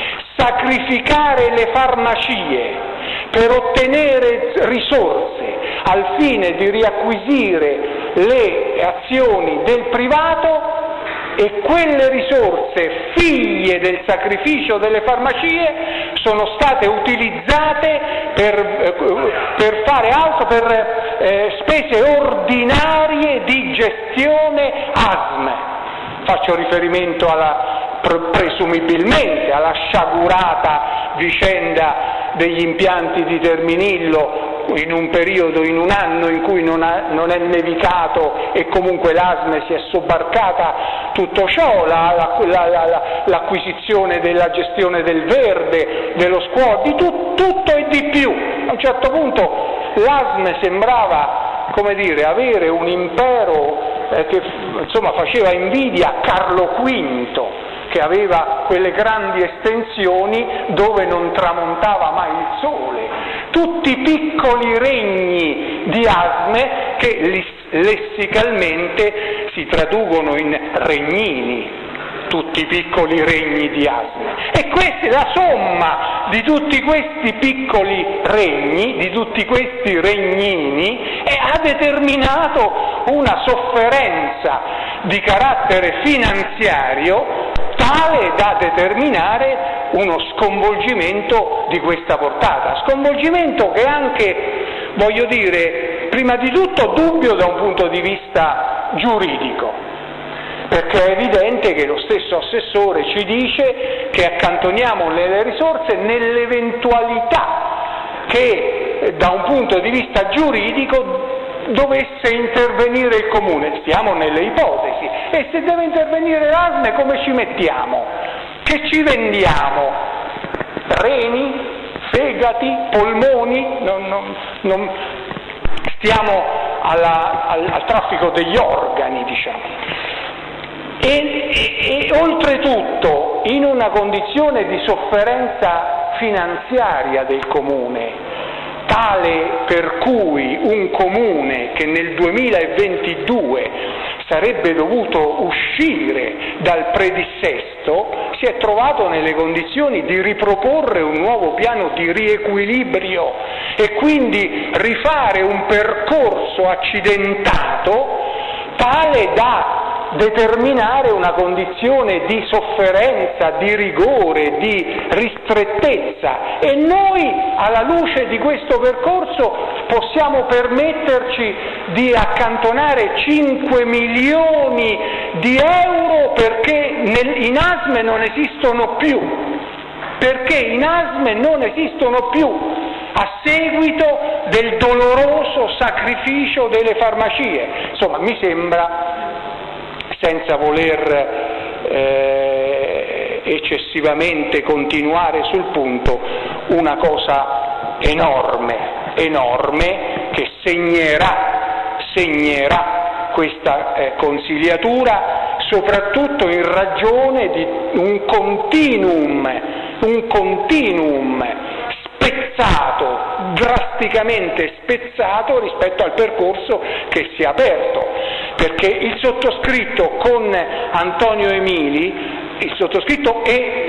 sacrificare le farmacie per ottenere risorse al fine di riacquisire le azioni del privato, e quelle risorse figlie del sacrificio delle farmacie sono state utilizzate per, per fare altro, per eh, spese ordinarie di gestione A S M E. Faccio riferimento alla, presumibilmente alla sciagurata vicenda degli impianti di Terminillo in un periodo, in un anno in cui non, ha, non è nevicato e comunque l'A S M E si è sobbarcata tutto ciò, la, la, la, la, l'acquisizione della gestione del verde, dello scuolo, di tu, tutto e di più. A un certo punto l'A S M E sembrava, come dire, avere un impero eh, che insomma faceva invidia a Carlo quinto, che aveva quelle grandi estensioni dove non tramontava mai il sole, tutti piccoli regni di A S M E che lessicalmente si traducono in regnini, tutti piccoli regni di A S M E. E questa è la somma di tutti questi piccoli regni, di tutti questi regnini, e ha determinato una sofferenza di carattere finanziario tale da determinare uno sconvolgimento di questa portata, sconvolgimento che anche, voglio dire, prima di tutto dubbio da un punto di vista giuridico, perché è evidente che lo stesso assessore ci dice che accantoniamo le risorse nell'eventualità che da un punto di vista giuridico dovesse intervenire il Comune. Stiamo nelle ipotesi, e se deve intervenire l'A S M E come ci mettiamo? Che ci vendiamo? Reni, fegati, polmoni? Non, non, non... Stiamo alla, al, al traffico degli organi, diciamo. E, e, e oltretutto in una condizione di sofferenza finanziaria del Comune, tale per cui un Comune che nel duemilaventidue sarebbe dovuto uscire dal predissesto si è trovato nelle condizioni di riproporre un nuovo piano di riequilibrio e quindi rifare un percorso accidentato tale da determinare una condizione di sofferenza, di rigore, di ristrettezza, e noi alla luce di questo percorso possiamo permetterci di accantonare cinque milioni di euro perché nel, in A S M E non esistono più, perché in A S M E non esistono più a seguito del doloroso sacrificio delle farmacie. Insomma, mi sembra, senza voler eh, eccessivamente continuare sul punto, una cosa enorme, enorme, che segnerà, segnerà questa eh, consigliatura, soprattutto in ragione di un continuum, un continuum spezzato, drasticamente spezzato rispetto al percorso che si è aperto, perché il sottoscritto con Antonio Emili, il sottoscritto e,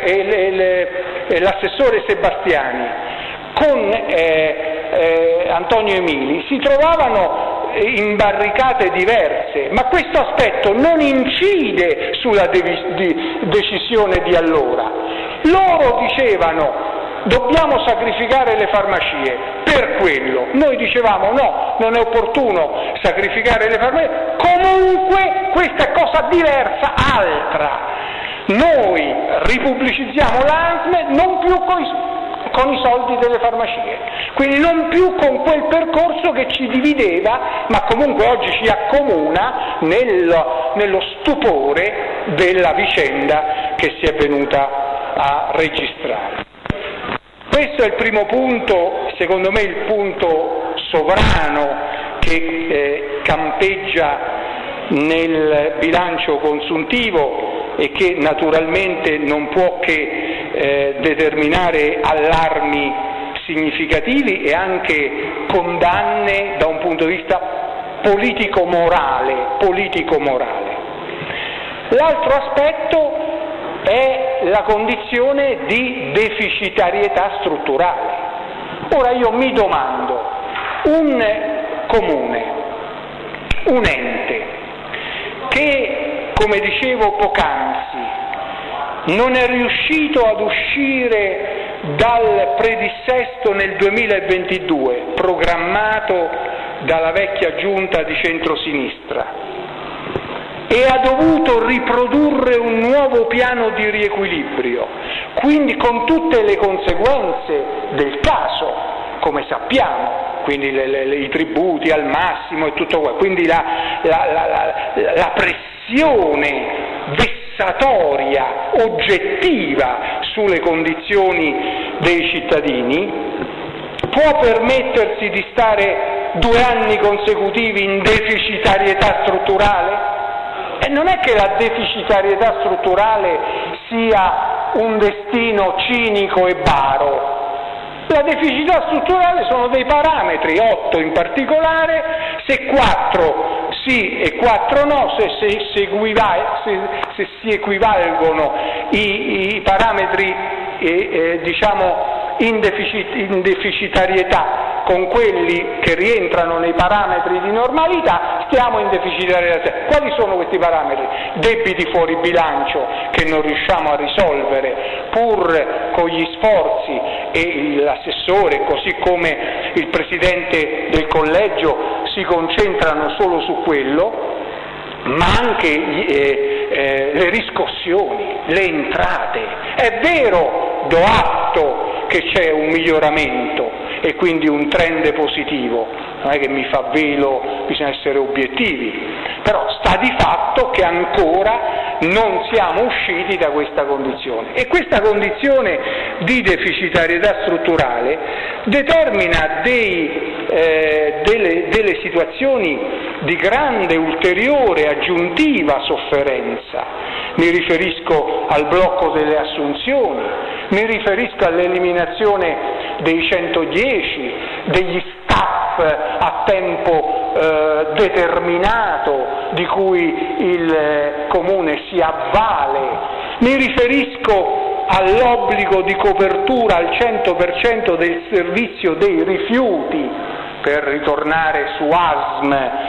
e l'assessore Sebastiani, con eh, eh, Antonio Emili si trovavano in barricate diverse, ma questo aspetto non incide sulla de- di decisione di allora. Loro dicevano: dobbiamo sacrificare le farmacie per quello, noi dicevamo no, non è opportuno sacrificare le farmacie, comunque questa è cosa diversa, altra. Noi ripubblicizziamo l'A S M E non più con i, con i soldi delle farmacie, quindi non più con quel percorso che ci divideva, ma comunque oggi ci accomuna nel, nello stupore della vicenda che si è venuta a registrare. Questo è il primo punto, secondo me il punto sovrano che eh, campeggia nel bilancio consuntivo e che naturalmente non può che eh, determinare allarmi significativi e anche condanne da un punto di vista politico-morale, politico-morale. L'altro aspetto è la condizione di deficitarietà strutturale. Ora io mi domando, un comune, un ente che, come dicevo poc'anzi, non è riuscito ad uscire dal predissesto nel duemilaventidue, programmato dalla vecchia giunta di centrosinistra, e ha dovuto riprodurre un nuovo piano di riequilibrio, quindi con tutte le conseguenze del caso, come sappiamo, quindi le, le, i tributi al massimo e tutto quello, quindi la, la, la, la pressione vessatoria, oggettiva sulle condizioni dei cittadini, può permettersi di stare due anni consecutivi in deficitarietà strutturale? E non è che la deficitarietà strutturale sia un destino cinico e baro. La deficità strutturale sono dei parametri, otto in particolare, se quattro sì e quattro no, se, se, se, se, se si equivalgono i, i parametri eh, eh, diciamo in, deficit, in deficitarietà con quelli che rientrano nei parametri di normalità, stiamo in deficitarietà. Quali sono questi parametri? Debiti fuori bilancio che non riusciamo a risolvere, pur con gli sforzi, e l'assessore, così come il presidente del collegio, si concentrano solo su quello, ma anche eh, eh, le riscossioni, le entrate. È vero, do atto che c'è un miglioramento e quindi un trend positivo, non è che mi fa velo, bisogna essere obiettivi, però sta di fatto che ancora non siamo usciti da questa condizione, e questa condizione di deficitarietà strutturale determina dei, eh, delle, delle situazioni di grande, ulteriore, aggiuntiva sofferenza. Mi riferisco al blocco delle assunzioni, mi riferisco all'eliminazione dei centodieci, degli staff a tempo eh, determinato di cui il eh, Comune si avvale, mi riferisco all'obbligo di copertura al cento per cento del servizio dei rifiuti, per ritornare su A S M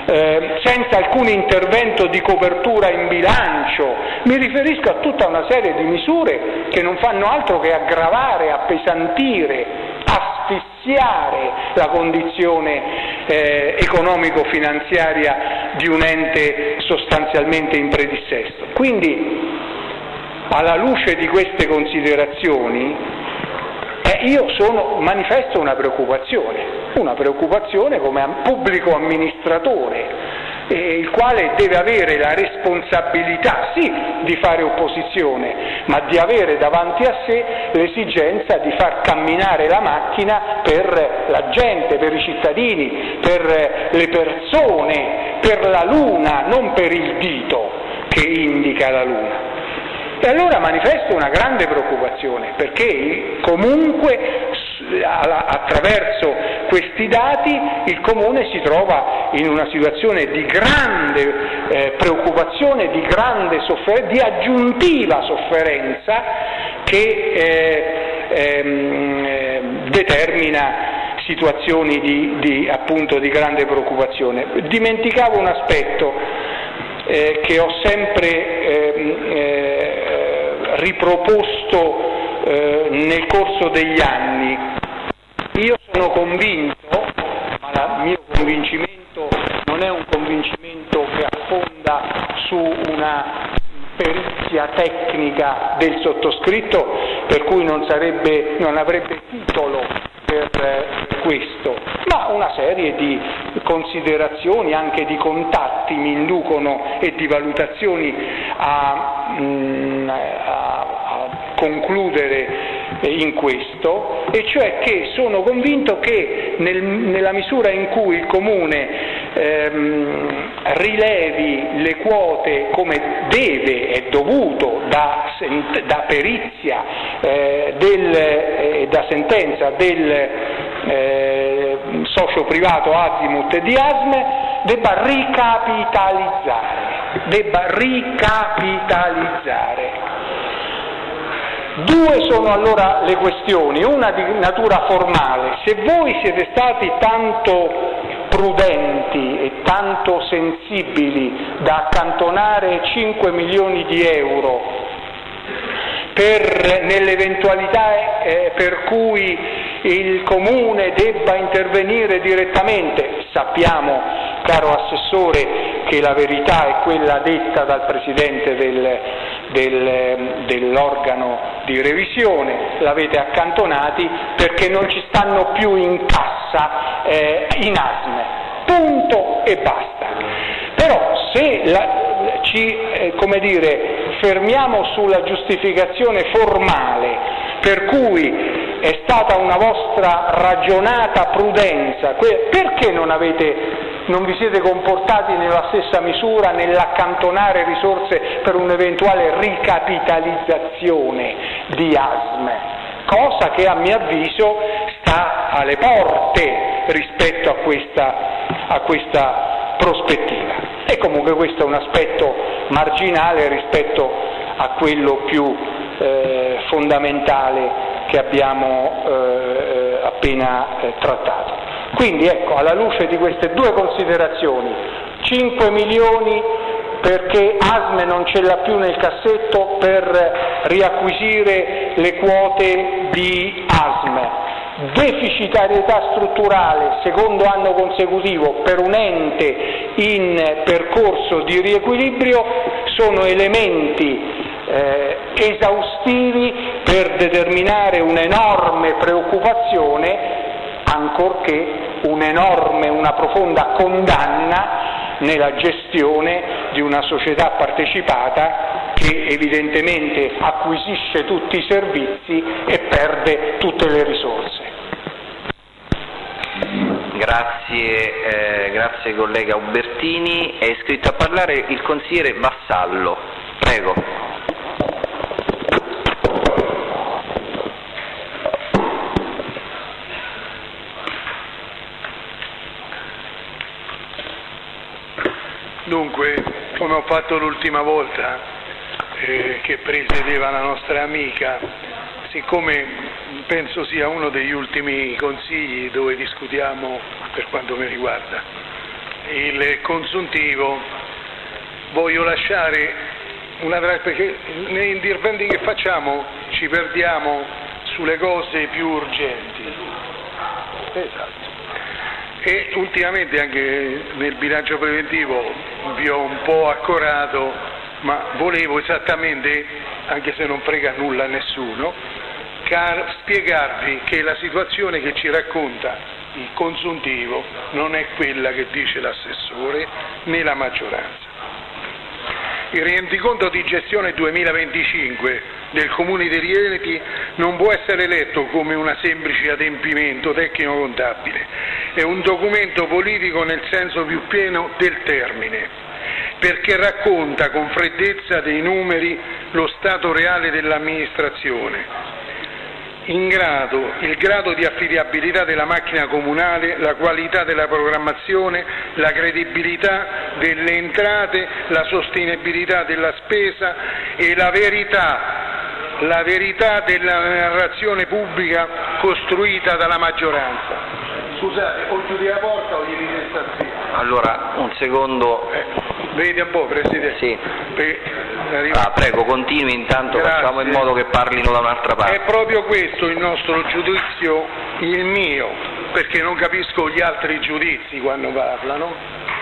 eh, senza alcun intervento di copertura in bilancio, mi riferisco a tutta una serie di misure che non fanno altro che aggravare, appesantire, asfissiare la condizione eh, economico-finanziaria di un ente sostanzialmente in predissesto. Quindi, alla luce di queste considerazioni, eh, io sono, manifesto una preoccupazione, una preoccupazione come pubblico amministratore, eh, il quale deve avere la responsabilità, sì, di fare opposizione, ma di avere davanti a sé l'esigenza di far camminare la macchina per la gente, per i cittadini, per le persone, per la luna, non per il dito che indica la luna. E allora manifesto una grande preoccupazione, perché comunque attraverso questi dati il Comune si trova in una situazione di grande eh, preoccupazione, di grande sofferenza, di aggiuntiva sofferenza che eh, ehm, determina situazioni di, di, appunto, di grande preoccupazione. Dimenticavo un aspetto eh, che ho sempre eh, eh, riproposto eh, nel corso degli anni. Io sono convinto, ma il mio convincimento non è un convincimento che affonda su una perizia tecnica del sottoscritto, per cui non, sarebbe, non avrebbe titolo per, per questo, ma una serie di considerazioni, anche di contatti mi inducono e di valutazioni a, mh, a, a concludere in questo, e cioè che sono convinto che nel, nella misura in cui il Comune ehm, rilevi le quote come deve e dovuto da, da perizia e eh, da sentenza del eh, socio privato Azimut e di Asme, debba ricapitalizzare, debba ricapitalizzare. Due sono allora le questioni, una di natura formale: se voi siete stati tanto prudenti e tanto sensibili da accantonare cinque milioni di euro per, nell'eventualità eh, per cui il Comune debba intervenire direttamente, sappiamo, caro Assessore, che la verità è quella detta dal Presidente del, del, dell'organo di revisione, l'avete accantonati perché non ci stanno più in cassa eh, in Asme, punto e basta. Però se la, ci eh, come dire, fermiamo sulla giustificazione formale per cui è stata una vostra ragionata prudenza, perché non avete, non vi siete comportati nella stessa misura nell'accantonare risorse per un'eventuale ricapitalizzazione di Asme, cosa che a mio avviso sta alle porte rispetto a questa, a questa prospettiva. E comunque questo è un aspetto marginale rispetto a quello più eh, fondamentale che abbiamo eh, appena eh, trattato. Quindi ecco, alla luce di queste due considerazioni, cinque milioni perché Asme non ce l'ha più nel cassetto per riacquisire le quote di Asme, deficitarietà strutturale secondo anno consecutivo per un ente in percorso di riequilibrio, sono elementi Eh, esaustivi per determinare un'enorme preoccupazione, ancorché un'enorme, una profonda condanna nella gestione di una società partecipata che evidentemente acquisisce tutti i servizi e perde tutte le risorse. Grazie, eh, grazie collega Ubertini. È iscritto a parlare il consigliere Vassallo. Prego. Dunque, come ho fatto l'ultima volta eh, che presiedeva la nostra amica, siccome penso sia uno degli ultimi consigli dove discutiamo per quanto mi riguarda il consuntivo, voglio lasciare una perché negli interventi che facciamo ci perdiamo sulle cose più urgenti. Esatto. E ultimamente anche nel bilancio preventivo vi ho un po' accorato, ma volevo esattamente, anche se non frega nulla a nessuno, car- spiegarvi che la situazione che ci racconta il consuntivo non è quella che dice l'assessore né la maggioranza. Il rendiconto di gestione duemilaventicinque del Comune di Rieti non può essere letto come un semplice adempimento tecnico-contabile, è un documento politico nel senso più pieno del termine, perché racconta con freddezza dei numeri lo stato reale dell'amministrazione, in grado, il grado di affidabilità della macchina comunale, la qualità della programmazione, la credibilità delle entrate, la sostenibilità della spesa e la verità, la verità della narrazione pubblica costruita dalla maggioranza. Scusate, o chiudi la porta o gli dite sta zitto? Allora, un secondo. Eh, vedi un po', Presidente? Sì. Per, ah, prego, continui, intanto Grazie. Facciamo in modo che parlino da un'altra parte. È proprio questo il nostro giudizio, il mio, perché non capisco gli altri giudizi quando parlano.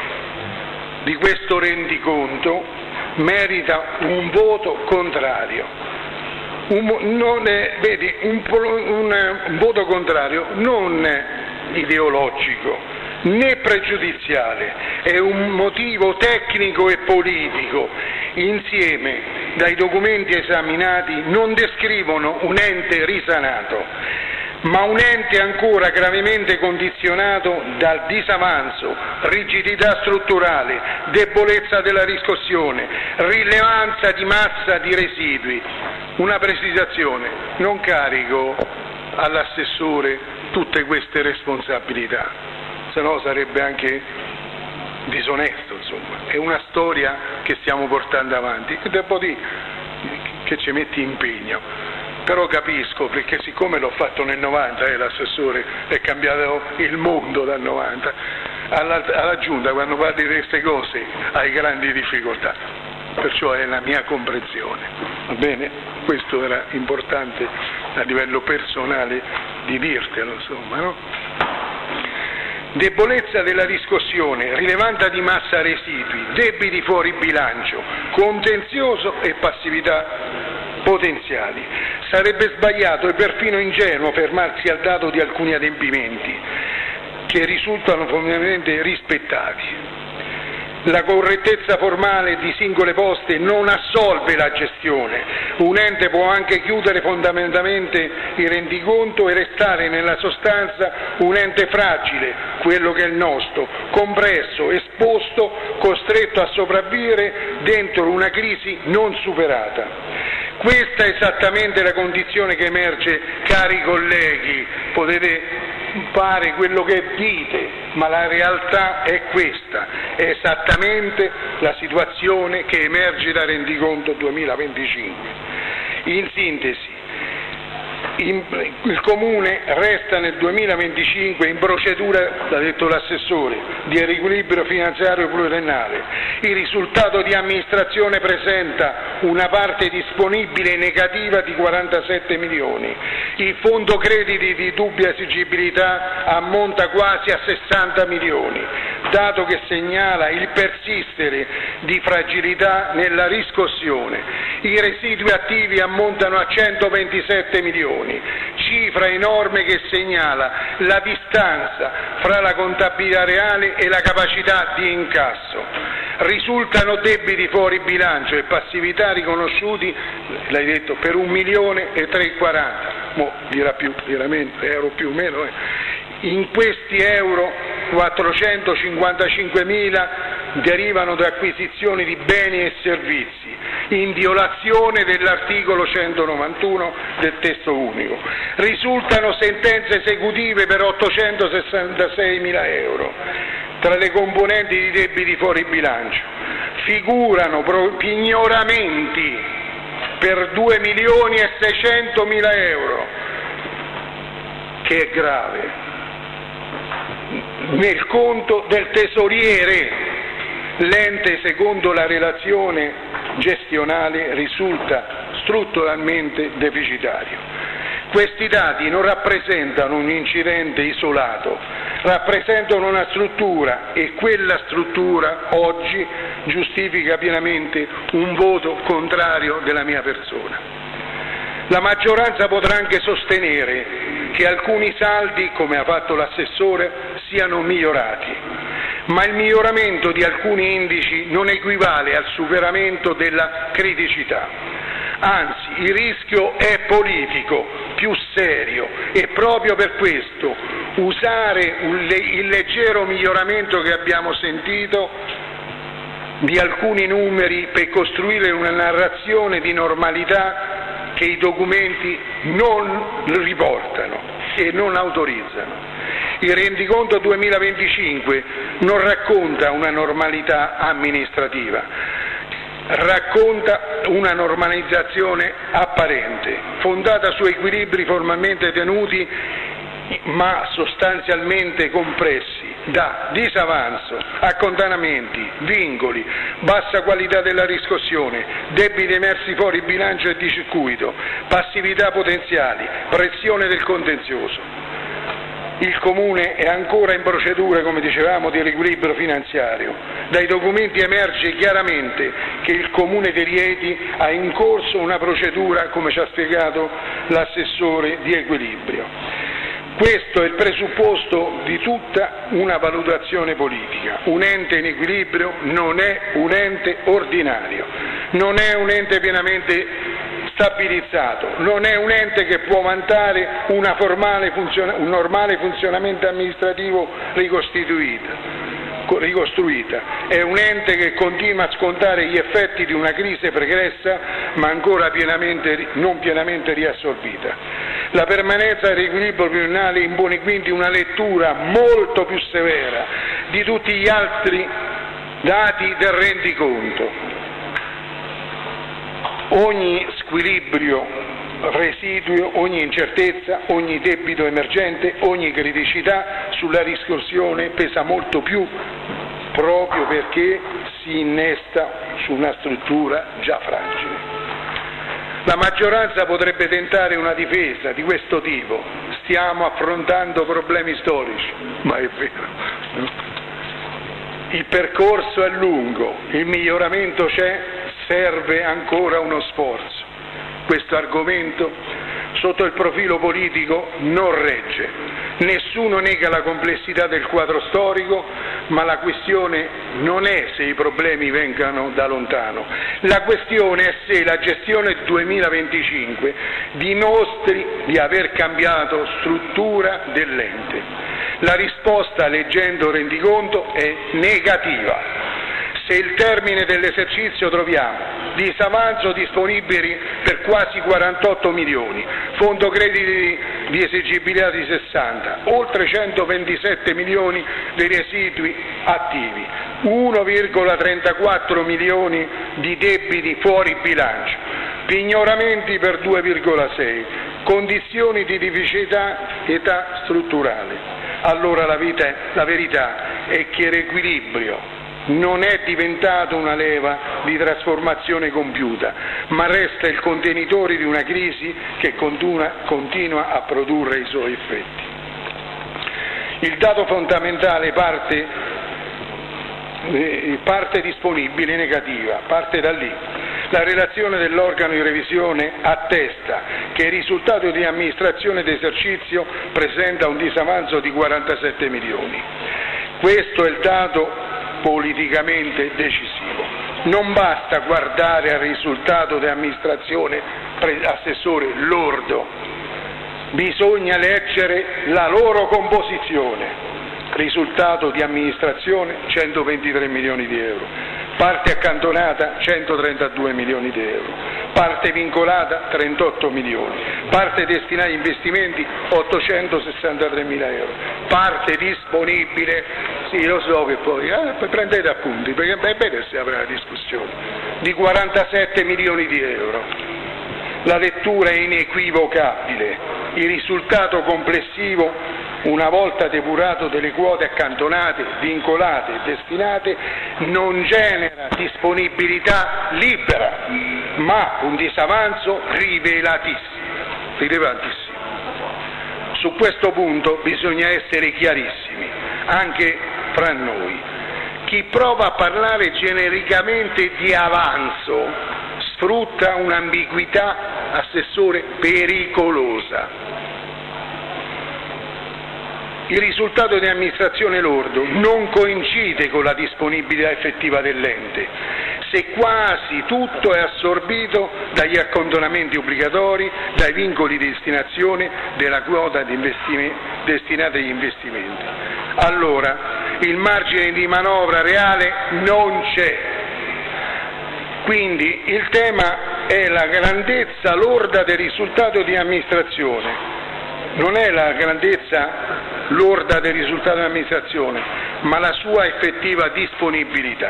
Di questo rendiconto merita un voto contrario. Un, non è, vedi, un, un, un voto contrario non ideologico né pregiudiziale, è un motivo tecnico e politico. Insieme dai documenti esaminati non descrivono un ente risanato, ma un ente ancora gravemente condizionato dal disavanzo, rigidità strutturale, debolezza della riscossione, rilevanza di massa di residui. Una precisazione: non carico all'assessore tutte queste responsabilità, se no sarebbe anche disonesto, insomma. È una storia che stiamo portando avanti e devo dire che ci metti impegno, però capisco, perché siccome l'ho fatto nel novanta e eh, l'assessore è cambiato il mondo dal novanta, alla, alla giunta quando parli di queste cose hai grandi difficoltà, perciò è la mia comprensione, va bene? Questo era importante a livello personale di dirtelo, insomma, no? Debolezza della riscossione, rilevanza di massa residui, debiti fuori bilancio, contenzioso e passività potenziali. Sarebbe sbagliato e perfino ingenuo fermarsi al dato di alcuni adempimenti che risultano fondamentalmente rispettati. La correttezza formale di singole poste non assolve la gestione. Un ente può anche chiudere fondamentalmente il rendiconto e restare nella sostanza un ente fragile, quello che è il nostro, compresso, esposto, costretto a sopravvivere dentro una crisi non superata. Questa è esattamente la condizione che emerge, cari colleghi. Potete fare quello che dite, ma la realtà è questa, è esattamente la situazione che emerge da rendiconto duemilaventicinque. In sintesi, in, il Comune resta nel duemilaventicinque in procedura, l'ha detto l'assessore, di riequilibrio finanziario pluriennale. Il risultato di amministrazione presenta una parte disponibile negativa di quarantasette milioni. Il fondo crediti di dubbia esigibilità ammonta quasi a sessanta milioni, dato che segnala il persistere di fragilità nella riscossione. I residui attivi ammontano a centoventisette milioni, cifra enorme che segnala la distanza fra la contabilità reale e la capacità di incasso. Risultano debiti fuori bilancio e passività riconosciuti, l'hai detto, per un milione e trecentoquaranta, mo dirà più, veramente, euro più o meno, eh. In questi euro quattrocentocinquantacinquemila derivano da acquisizioni di beni e servizi, in violazione dell'articolo centonovantuno del testo unico. Risultano sentenze esecutive per ottocentosessantaseimila euro. Tra le componenti di debiti fuori bilancio figurano pignoramenti per due milioni e seicentomila euro, che è grave. nel conto del tesoriere. L'ente, secondo la relazione gestionale, risulta strutturalmente deficitario. Questi dati non rappresentano un incidente isolato, rappresentano una struttura e quella struttura oggi giustifica pienamente un voto contrario della mia persona. La maggioranza potrà anche sostenere che alcuni saldi, come ha fatto l'assessore, siano migliorati, ma il miglioramento di alcuni indici non equivale al superamento della criticità. Anzi, il rischio è politico, più serio, e proprio per questo usare il leggero miglioramento che abbiamo sentito di alcuni numeri per costruire una narrazione di normalità che i documenti non riportano e non autorizzano. Il rendiconto duemilaventicinque non racconta una normalità amministrativa, racconta una normalizzazione apparente, fondata su equilibri formalmente tenuti ma sostanzialmente compressi da disavanzo, accantonamenti, vincoli, bassa qualità della riscossione, debiti emersi fuori bilancio e di circuito, passività potenziali, pressione del contenzioso. Il Comune è ancora in procedure, come dicevamo, di riequilibrio finanziario. Dai documenti emerge chiaramente che il Comune di Rieti ha in corso una procedura, come ci ha spiegato l'assessore, di equilibrio. Questo è il presupposto di tutta una valutazione politica. Un ente in equilibrio non è un ente ordinario, non è un ente pienamente stabilizzato, non è un ente che può vantare una formale funziona, un normale funzionamento amministrativo ricostituito. ricostruita, è un ente che continua a scontare gli effetti di una crisi pregressa ma ancora pienamente, non pienamente riassorbita. La permanenza del riequilibrio pluriennale impone quindi una lettura molto più severa di tutti gli altri dati del rendiconto. Ogni squilibrio residuo, ogni incertezza, ogni debito emergente, ogni criticità sulla riscossione pesa molto più proprio perché si innesta su una struttura già fragile. La maggioranza potrebbe tentare una difesa di questo tipo: stiamo affrontando problemi storici, ma è vero. Il percorso è lungo, il miglioramento c'è, serve ancora uno sforzo. Questo argomento sotto il profilo politico non regge. Nessuno nega la complessità del quadro storico, ma la questione non è se i problemi vengano da lontano. La questione è se la gestione duemilaventicinque dimostri di aver cambiato struttura dell'ente. La risposta, leggendo il rendiconto, è negativa. Se il termine dell'esercizio troviamo disavanzo disponibili per quasi quarantotto milioni, fondo crediti di esigibilità di sessanta, oltre centoventisette milioni di residui attivi, uno virgola trentaquattro milioni di debiti fuori bilancio, pignoramenti per due virgola sei, condizioni di difficoltà età strutturale. Allora la, vita, la verità è che l'equilibrio non è diventato una leva di trasformazione compiuta, ma resta il contenitore di una crisi che continua, continua a produrre i suoi effetti. Il dato fondamentale parte, eh, parte disponibile negativa, parte da lì. La relazione dell'organo di revisione attesta che il risultato di amministrazione d'esercizio presenta un disavanzo di quarantasette milioni. Questo è il dato politicamente decisivo. Non basta guardare al risultato di amministrazione, assessore lordo, bisogna leggere la loro composizione. Risultato di amministrazione centoventitré milioni di euro, parte accantonata centotrentadue milioni di euro, parte vincolata trentotto milioni, parte destinata agli investimenti ottocentosessantatré mila euro, parte disponibile, sì lo so che poi, eh, prendete appunti perché è bene se avrà la discussione, di quarantasette milioni di euro. La lettura è inequivocabile, il risultato complessivo una volta depurato delle quote accantonate, vincolate e destinate, non genera disponibilità libera, ma un disavanzo rivelatissimo, rilevantissimo. Su questo punto bisogna essere chiarissimi, anche fra noi. Chi prova a parlare genericamente di avanzo sfrutta un'ambiguità, Assessore, pericolosa. Il risultato di amministrazione lordo non coincide con la disponibilità effettiva dell'ente, se quasi tutto è assorbito dagli accantonamenti obbligatori, dai vincoli di destinazione della quota di destinata agli investimenti. Allora, il margine di manovra reale non c'è. Quindi il tema è la grandezza lorda del risultato di amministrazione. Non è la grandezza lorda del risultato di amministrazione, ma la sua effettiva disponibilità.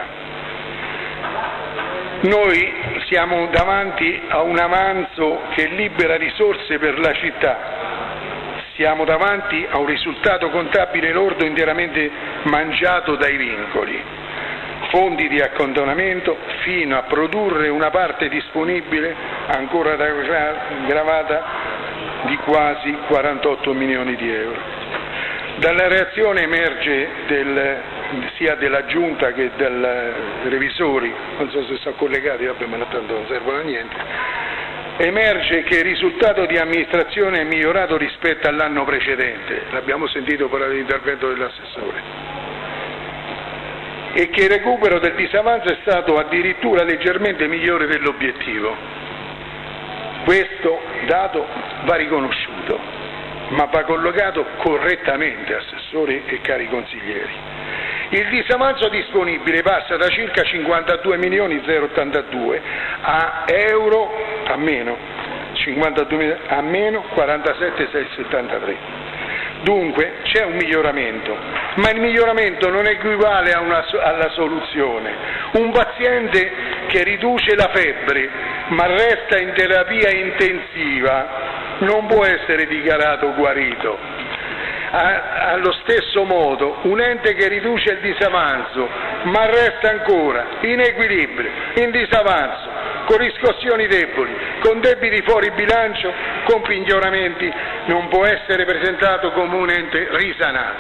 Noi siamo davanti a un avanzo che libera risorse per la città, siamo davanti a un risultato contabile lordo interamente mangiato dai vincoli, fondi di accantonamento fino a produrre una parte disponibile ancora gravata di quasi quarantotto milioni di euro. Dalla reazione emerge del, sia della Giunta che dei revisori, non so se sono collegati, vabbè, ma tanto non servono a niente, emerge che il risultato di amministrazione è migliorato rispetto all'anno precedente, l'abbiamo sentito per l'intervento dell'assessore, e che il recupero del disavanzo è stato addirittura leggermente migliore dell'obiettivo. Questo dato va riconosciuto, ma va collocato correttamente, assessori e cari consiglieri. Il disavanzo disponibile passa da circa cinquantadue milioni zero ottantadue a euro a meno cinquantadue a meno quarantasette sei settantatré. Dunque c'è un miglioramento, ma il miglioramento non equivale a una, alla soluzione. Un paziente che riduce la febbre ma resta in terapia intensiva non può essere dichiarato guarito. Allo stesso modo un ente che riduce il disavanzo ma resta ancora in equilibrio, in disavanzo, con riscossioni deboli, con debiti fuori bilancio, con pignoramenti, non può essere presentato come un ente risanato.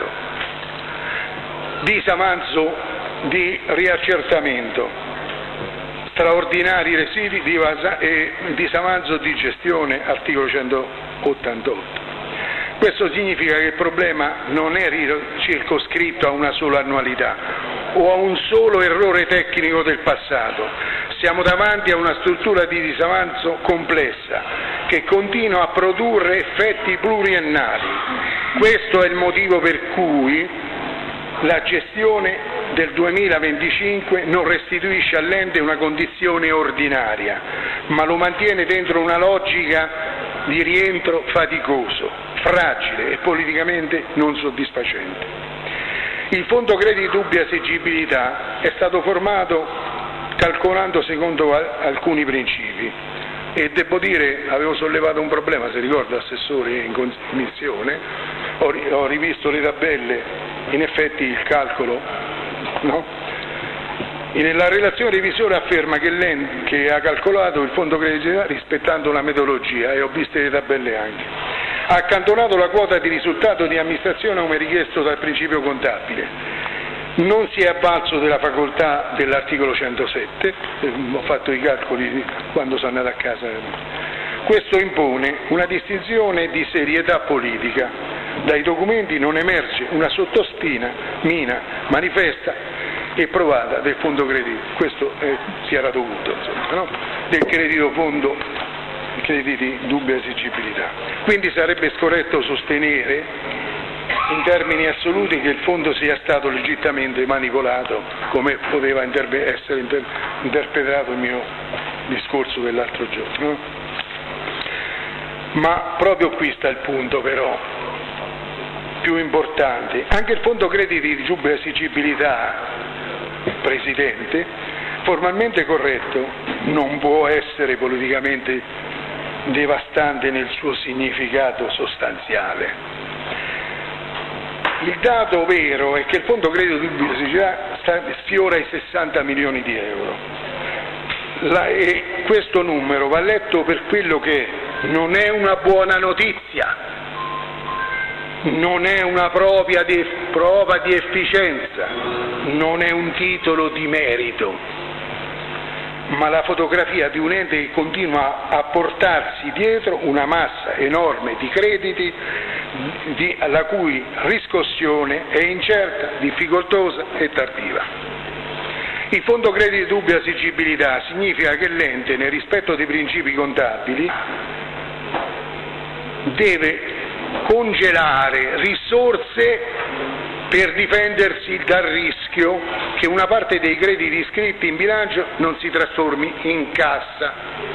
Disavanzo di riaccertamento, straordinari residui e disavanzo di gestione, articolo centottantotto. Questo significa che il problema non è circoscritto a una sola annualità o a un solo errore tecnico del passato. Siamo davanti a una struttura di disavanzo complessa che continua a produrre effetti pluriennali. Questo è il motivo per cui la gestione del duemilaventicinque non restituisce all'ente una condizione ordinaria, ma lo mantiene dentro una logica di rientro faticoso, fragile e politicamente non soddisfacente. Il fondo crediti dubbia esigibilità è stato formato calcolando secondo alcuni principi e devo dire, avevo sollevato un problema, se ricorda assessore in commissione, ho, ho rivisto le tabelle, in effetti il calcolo, no? E nella relazione revisore afferma che l'ente che ha calcolato il fondo crediti rispettando la metodologia, e ho visto le tabelle anche, ha accantonato la quota di risultato di amministrazione come richiesto dal principio contabile. Non si è avvalso della facoltà dell'articolo centosette, ho fatto i calcoli quando sono andato a casa. Questo impone una distinzione di serietà politica. Dai documenti non emerge una sottospina, mina, manifesta e provata del fondo credito. Questo eh, si era dovuto, insomma, no? Del credito fondo crediti dubbia esigibilità. Quindi sarebbe scorretto sostenere in termini assoluti che il fondo sia stato legittimamente manipolato, come poteva interve- essere inter- interpretato il mio discorso dell'altro giorno. Ma proprio qui sta il punto però più importante. Anche il fondo crediti di dubbia esigibilità, Presidente, formalmente corretto, non può essere politicamente devastante nel suo significato sostanziale. il dato vero è che il fondo credito di dubbia siccità sfiora i sessanta milioni di euro. La, e questo numero va letto per quello che è. Non è una buona notizia, non è una prova di, prova di efficienza, non è un titolo di merito, ma la fotografia di un ente che continua a portarsi dietro una massa enorme di crediti di, la cui riscossione è incerta, difficoltosa e tardiva. Il fondo credito di dubbia esigibilità significa che l'ente, nel rispetto dei principi contabili, deve congelare risorse per difendersi dal rischio che una parte dei crediti iscritti in bilancio non si trasformi in cassa.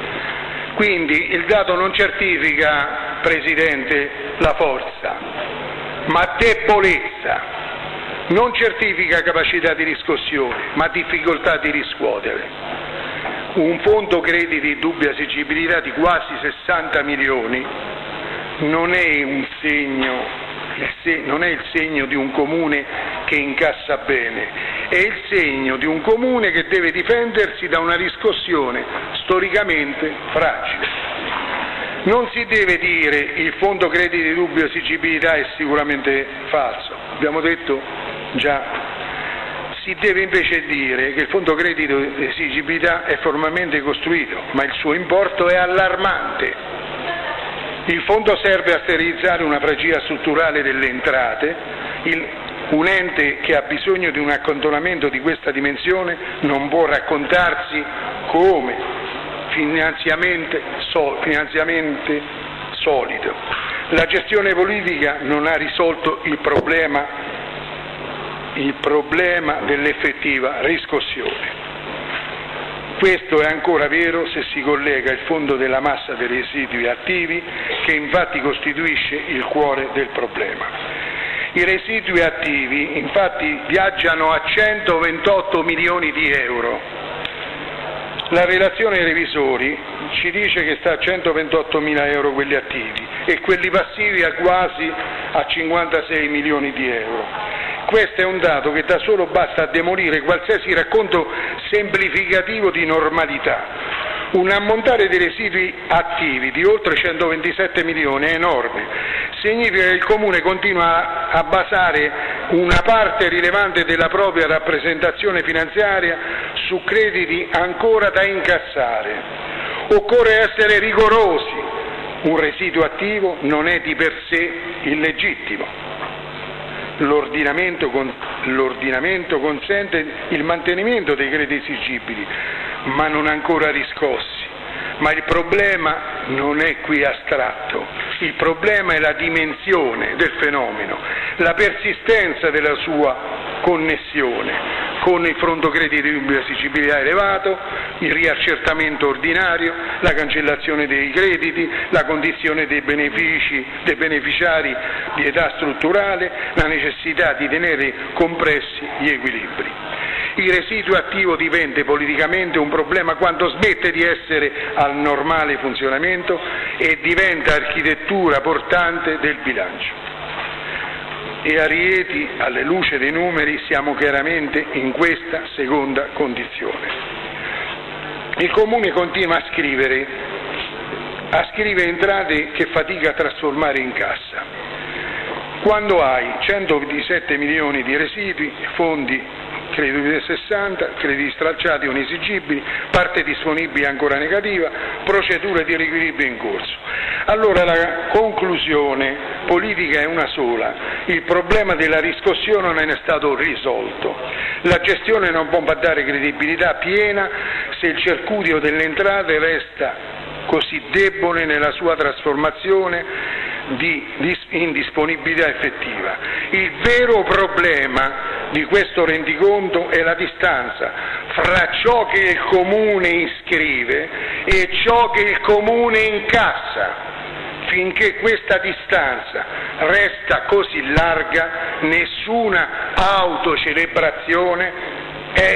Quindi il dato non certifica, Presidente, la forza, ma debolezza. Non certifica capacità di riscossione, ma difficoltà di riscuotere. Un fondo crediti di dubbia esigibilità di quasi sessanta milioni non è un segno, non è il segno di un comune che incassa bene, è il segno di un comune che deve difendersi da una riscossione storicamente fragile. Non si deve dire il fondo crediti di dubbia esigibilità è sicuramente falso, abbiamo detto già. Si deve invece dire che il fondo credito di esigibilità è formalmente costruito, ma il suo importo è allarmante. Il fondo serve a sterilizzare una fragilità strutturale delle entrate. Il, un ente che ha bisogno di un accantonamento di questa dimensione non può raccontarsi come finanziamento, so, finanziamento solido. La gestione politica non ha risolto il problema il problema dell'effettiva riscossione. Questo è ancora vero se si collega il fondo della massa dei residui attivi, che infatti costituisce il cuore del problema. I residui attivi infatti viaggiano a centoventotto milioni di euro. La relazione dei revisori ci dice che sta a centoventotto mila euro quelli attivi e quelli passivi a quasi a cinquantasei milioni di euro. Questo è un dato che da solo basta a demolire qualsiasi racconto semplificativo di normalità. Un ammontare di residui attivi di oltre centoventisette milioni è enorme. Significa che il Comune continua a basare una parte rilevante della propria rappresentazione finanziaria su crediti ancora da incassare. Occorre essere rigorosi. Un residuo attivo non è di per sé illegittimo. L'ordinamento, con, l'ordinamento consente il mantenimento dei crediti esigibili, ma non ancora riscossi. Ma il problema non è qui astratto, il problema è la dimensione del fenomeno, la persistenza della sua connessione con il fondo crediti di dubbia esigibilità elevato, il riaccertamento ordinario, la cancellazione dei crediti, la condizione dei benefici, dei beneficiari di età strutturale, la necessità di tenere compressi gli equilibri. Il residuo attivo diventa politicamente un problema quando smette di essere al normale funzionamento e diventa architettura portante del bilancio. E a Rieti, alle luci dei numeri, siamo chiaramente in questa seconda condizione. Il Comune continua a scrivere, a scrivere entrate che fatica a trasformare in cassa. Quando hai centoventisette milioni di residui, fondi crediti di sessanta, crediti stralciati o inesigibili, parte disponibile ancora negativa, procedure di riequilibrio in corso. Allora la conclusione politica è una sola, il problema della riscossione non è stato risolto, la gestione non può dare credibilità piena se il circuito delle entrate resta così debole nella sua trasformazione di, di indisponibilità effettiva. Il vero problema di questo rendiconto è la distanza fra ciò che il Comune iscrive e ciò che il Comune incassa. Finché questa distanza resta così larga, nessuna autocelebrazione è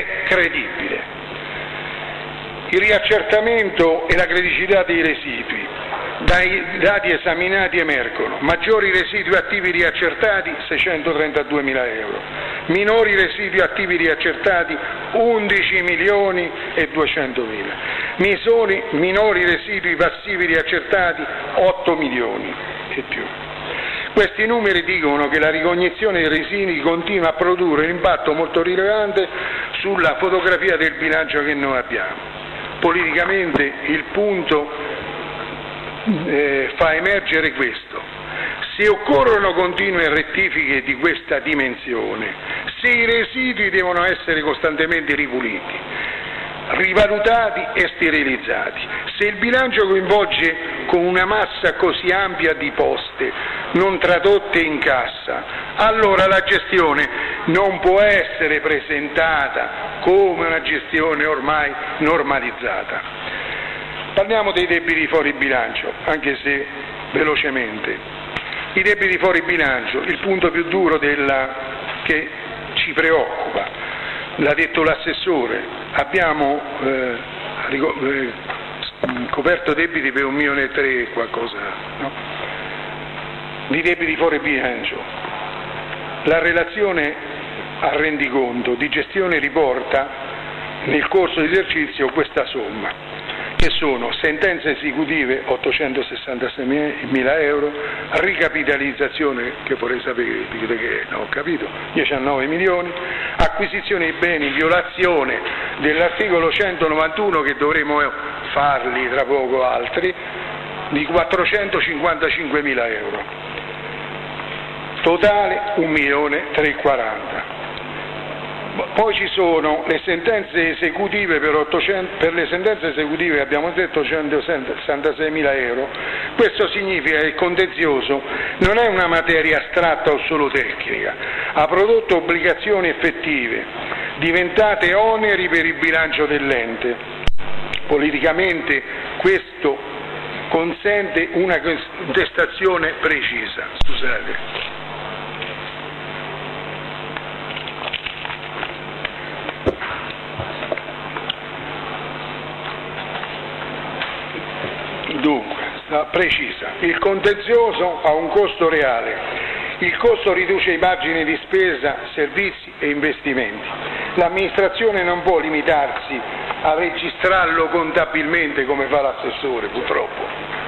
credibile. Il riaccertamento e la criticità dei residui Dai dati esaminati emergono maggiori residui attivi riaccertati seicentotrentaduemila euro, minori residui attivi riaccertati undici milioni e duecentomila, minori, minori residui passivi riaccertati otto milioni e più. Questi numeri dicono che la ricognizione dei residui continua a produrre un impatto molto rilevante sulla fotografia del bilancio che noi abbiamo. Politicamente il punto Eh, fa emergere questo: se occorrono continue rettifiche di questa dimensione, se i residui devono essere costantemente ripuliti, rivalutati e sterilizzati, se il bilancio coinvolge con una massa così ampia di poste non tradotte in cassa, allora la gestione non può essere presentata come una gestione ormai normalizzata. Parliamo dei debiti fuori bilancio, anche se velocemente. I debiti fuori bilancio, il punto più duro della, che ci preoccupa, l'ha detto l'assessore, abbiamo eh, eh, coperto debiti per un milione e tre e qualcosa, no? Di debiti fuori bilancio. La relazione al rendiconto di gestione riporta nel corso di esercizio questa somma, che sono sentenze esecutive ottocentosessantaseimila euro, ricapitalizzazione, che vorrei sapere che non ho capito, diciannove milioni, acquisizione di beni, violazione dell'articolo centonovantuno, che dovremo farli tra poco altri, di quattrocentocinquantacinquemila euro, totale un milione trecentoquaranta. Poi ci sono le sentenze esecutive per, ottocento, per le sentenze esecutive abbiamo detto ottocentosessantaseimila euro. Questo significa che il contenzioso non è una materia astratta o solo tecnica, ha prodotto obbligazioni effettive, diventate oneri per il bilancio dell'ente. Politicamente questo consente una contestazione precisa. Scusate. Dunque, precisa, il contenzioso ha un costo reale, il costo riduce i margini di spesa, servizi e investimenti. L'amministrazione non può limitarsi a registrarlo contabilmente come fa l'assessore, purtroppo.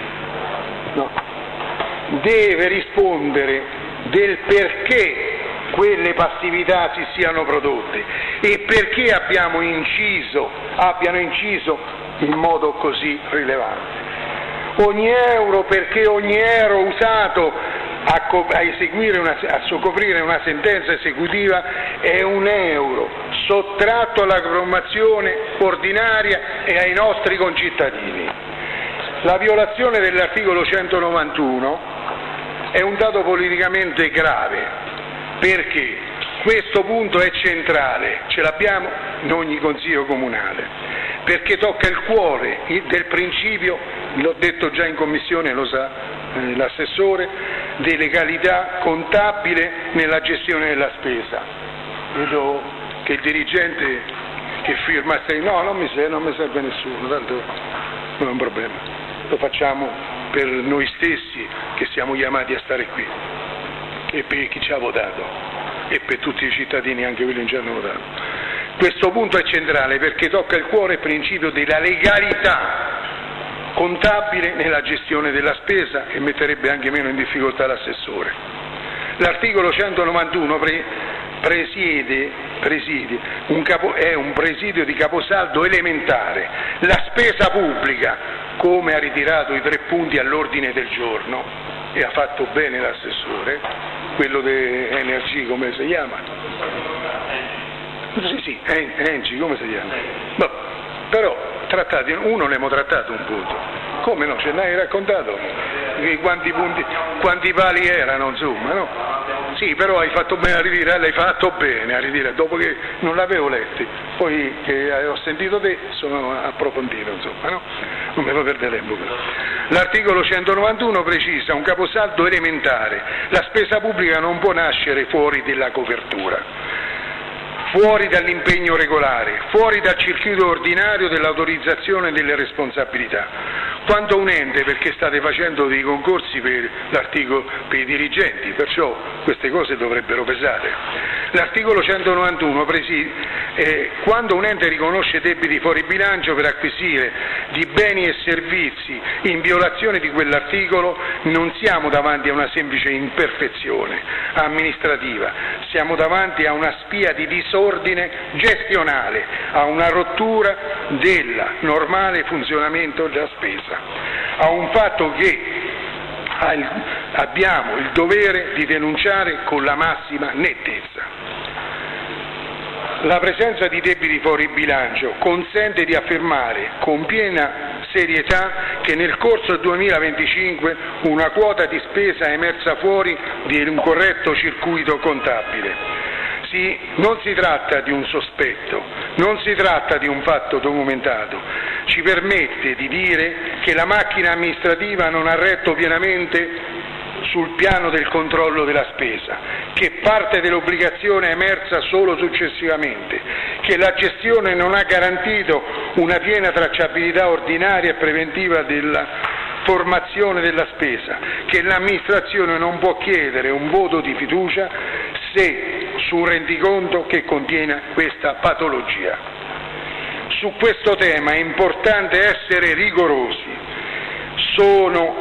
No. Deve rispondere del perché quelle passività si siano prodotte e perché abbiamo inciso, abbiano inciso in modo così rilevante. Ogni euro, perché ogni euro usato a, co- a, eseguire una, a soccoprire una sentenza esecutiva è un euro sottratto alla programmazione ordinaria e ai nostri concittadini. La violazione dell'articolo centonovantuno è un dato politicamente grave, perché questo punto è centrale, ce l'abbiamo in ogni consiglio comunale, perché tocca il cuore del principio, l'ho detto già in commissione, lo sa eh, l'assessore, di legalità contabile nella gestione della spesa. Vedo che il dirigente che firma, no, non mi serve, non mi serve nessuno, tanto non è un problema, lo facciamo per noi stessi che siamo chiamati a stare qui e per chi ci ha votato e per tutti i cittadini, anche quelli che ci hanno votato. Questo punto è centrale perché tocca il cuore il principio della legalità contabile nella gestione della spesa e metterebbe anche meno in difficoltà l'assessore. L'articolo centonovantuno pre, presiede, preside un capo, è un presidio di caposaldo elementare. La spesa pubblica, come ha ritirato i tre punti all'ordine del giorno, e ha fatto bene l'assessore, quello di Energy, come si chiama? Sì, sì, Enci, come si chiama? Boh, però trattati, uno ne abbiamo trattato un punto, come no, ce n'hai raccontato quanti punti, quanti pali erano, insomma, no? Sì, però hai fatto bene a ritirare, l'hai fatto bene a ritirare, dopo che non l'avevo letti, poi che ho sentito te sono approfondito, insomma, no? Non mi fa perdere tempo. L'articolo centonovantuno precisa un caposaldo elementare: la spesa pubblica non può nascere fuori della copertura, fuori dall'impegno regolare, fuori dal circuito ordinario dell'autorizzazione delle responsabilità. quanto un ente, perché state facendo dei concorsi per, per i dirigenti, perciò queste cose dovrebbero pesare. L'articolo centonovantuno presi, eh, quando un ente riconosce debiti fuori bilancio per acquisire di beni e servizi in violazione di quell'articolo, non siamo davanti a una semplice imperfezione amministrativa, siamo davanti a una spia di disordine gestionale, a una rottura del normale funzionamento della spesa, a un fatto che abbiamo il dovere di denunciare con la massima nettezza. La presenza di debiti fuori bilancio consente di affermare con piena serietà che nel corso del duemilaventicinque una quota di spesa è emersa fuori di un corretto circuito contabile. Si, non si tratta di un sospetto, non si tratta di un fatto documentato, ci permette di dire che la macchina amministrativa non ha retto pienamente sul piano del controllo della spesa, che parte dell'obbligazione è emersa solo successivamente, che la gestione non ha garantito una piena tracciabilità ordinaria e preventiva della formazione della spesa, che l'amministrazione non può chiedere un voto di fiducia se su un rendiconto che contiene questa patologia. Su questo tema è importante essere rigorosi. Sono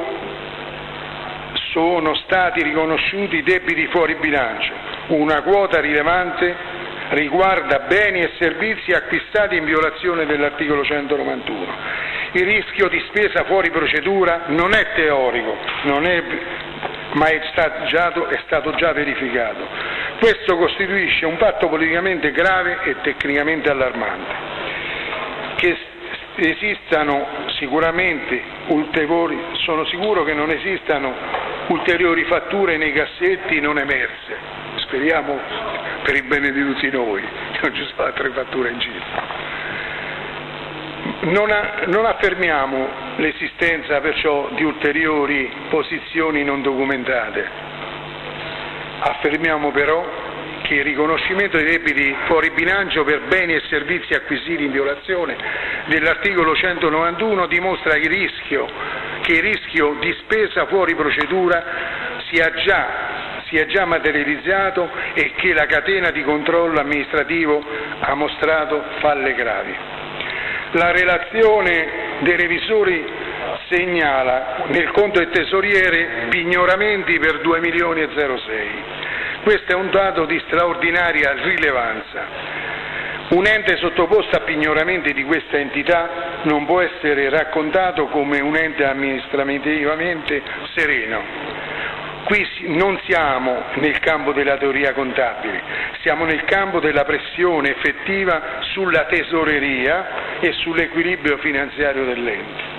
Sono stati riconosciuti debiti fuori bilancio, una quota rilevante riguarda beni e servizi acquistati in violazione dell'articolo centonovantuno. Il rischio di spesa fuori procedura non è teorico, non è, ma è stato, già, è stato già verificato. Questo costituisce un fatto politicamente grave e tecnicamente allarmante. Che esistano sicuramente ulteriori, sono sicuro che non esistano ulteriori fatture nei cassetti non emerse, speriamo per il bene di tutti noi che non ci sono altre fatture in giro. Non, a, non affermiamo l'esistenza perciò di ulteriori posizioni non documentate, affermiamo però che il riconoscimento dei debiti fuori bilancio per beni e servizi acquisiti in violazione dell'articolo centonovantuno dimostra il rischio, che il rischio di spesa fuori procedura sia già, sia già materializzato e che la catena di controllo amministrativo ha mostrato falle gravi. La relazione dei revisori segnala nel conto del tesoriere pignoramenti per due milioni e zero sei. Questo è un dato di straordinaria rilevanza. Un ente sottoposto a pignoramenti di questa entità non può essere raccontato come un ente amministrativamente sereno. Qui non siamo nel campo della teoria contabile, siamo nel campo della pressione effettiva sulla tesoreria e sull'equilibrio finanziario dell'ente.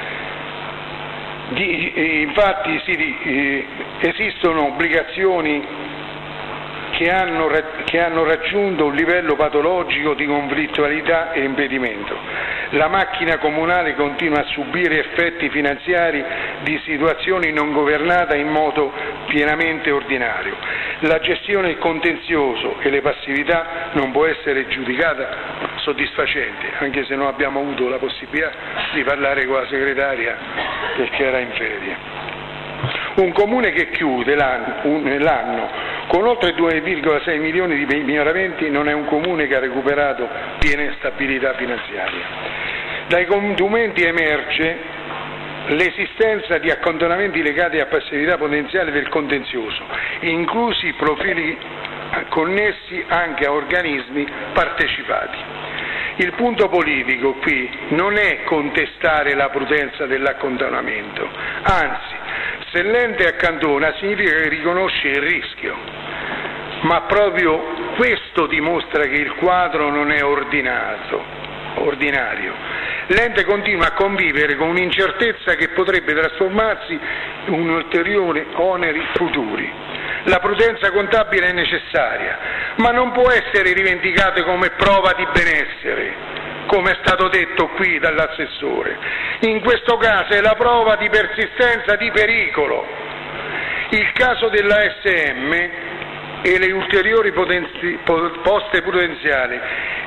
Di, infatti sì, eh, esistono obbligazioni Che hanno, che hanno raggiunto un livello patologico di conflittualità e impedimento. La macchina comunale continua a subire effetti finanziari di situazioni non governate in modo pienamente ordinario. La gestione del contenzioso e le passività non può essere giudicata soddisfacente, anche se non abbiamo avuto la possibilità di parlare con la segretaria perché era in ferie. Un comune che chiude l'anno con oltre due virgola sei milioni di miglioramenti non è un comune che ha recuperato piena stabilità finanziaria. Dai documenti emerge l'esistenza di accantonamenti legati a passività potenziale del contenzioso, inclusi profili connessi anche a organismi partecipati. Il punto politico qui non è contestare la prudenza dell'accantonamento, anzi, se l'ente accantona significa che riconosce il rischio, ma proprio questo dimostra che il quadro non è ordinato, ordinario. L'ente continua a convivere con un'incertezza che potrebbe trasformarsi in ulteriori oneri futuri. La prudenza contabile è necessaria, ma non può essere rivendicata come prova di benessere, come è stato detto qui dall'assessore. In questo caso è la prova di persistenza di pericolo. Il caso della S M e le ulteriori potenzi, poste prudenziali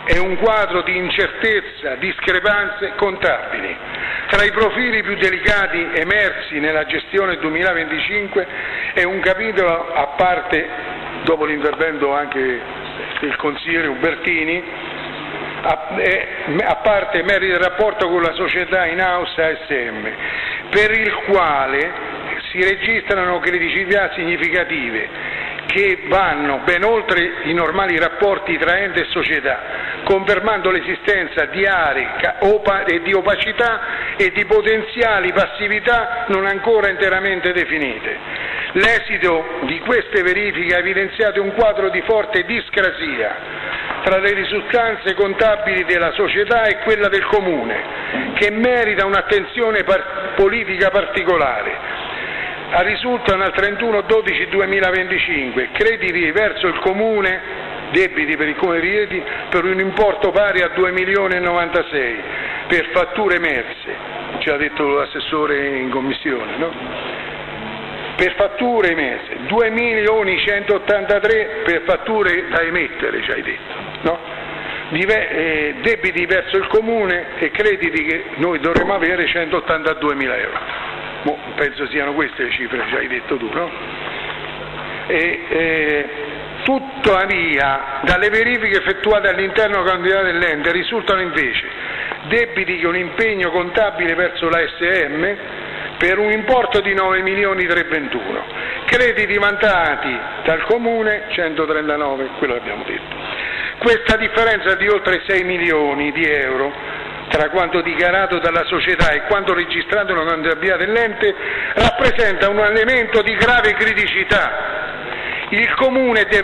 è un quadro di incertezza, discrepanze contabili. Tra i profili più delicati emersi nella gestione duemilaventicinque è un capitolo a parte, dopo l'intervento anche del consigliere Ubertini, a, eh, a parte merita il rapporto con la società in house A S M, per il quale si registrano criticità significative che vanno ben oltre i normali rapporti tra ente e società, confermando l'esistenza di aree e di opacità e di potenziali passività non ancora interamente definite. L'esito di queste verifiche ha evidenziato un quadro di forte discrasia tra le risultanze contabili della società e quella del Comune, che merita un'attenzione par- politica particolare. Risultano al trentuno dicembre duemilaventicinque crediti verso il Comune, debiti per il Comune di Rieti, per un importo pari a due milioni e novantasei per fatture emerse, ci ha detto l'assessore in commissione, no? Per fatture emerse, due milioni centottantatré per fatture da emettere, ci hai detto, no? Dive- eh, debiti verso il Comune e crediti che noi dovremmo avere centottantaduemila euro. Boh, penso siano queste le cifre, ci hai detto tu, no? E, eh, tuttavia, dalle verifiche effettuate all'interno della candidata dell'ente risultano invece debiti con impegno contabile verso la S M per un importo di nove milioni trecentoventuno, crediti vantati dal Comune centotrentanove, quello che abbiamo detto. Questa differenza di oltre sei milioni di euro tra quanto dichiarato dalla società e quanto registrato nella contabilità dell'ente rappresenta un elemento di grave criticità. Il Comune deve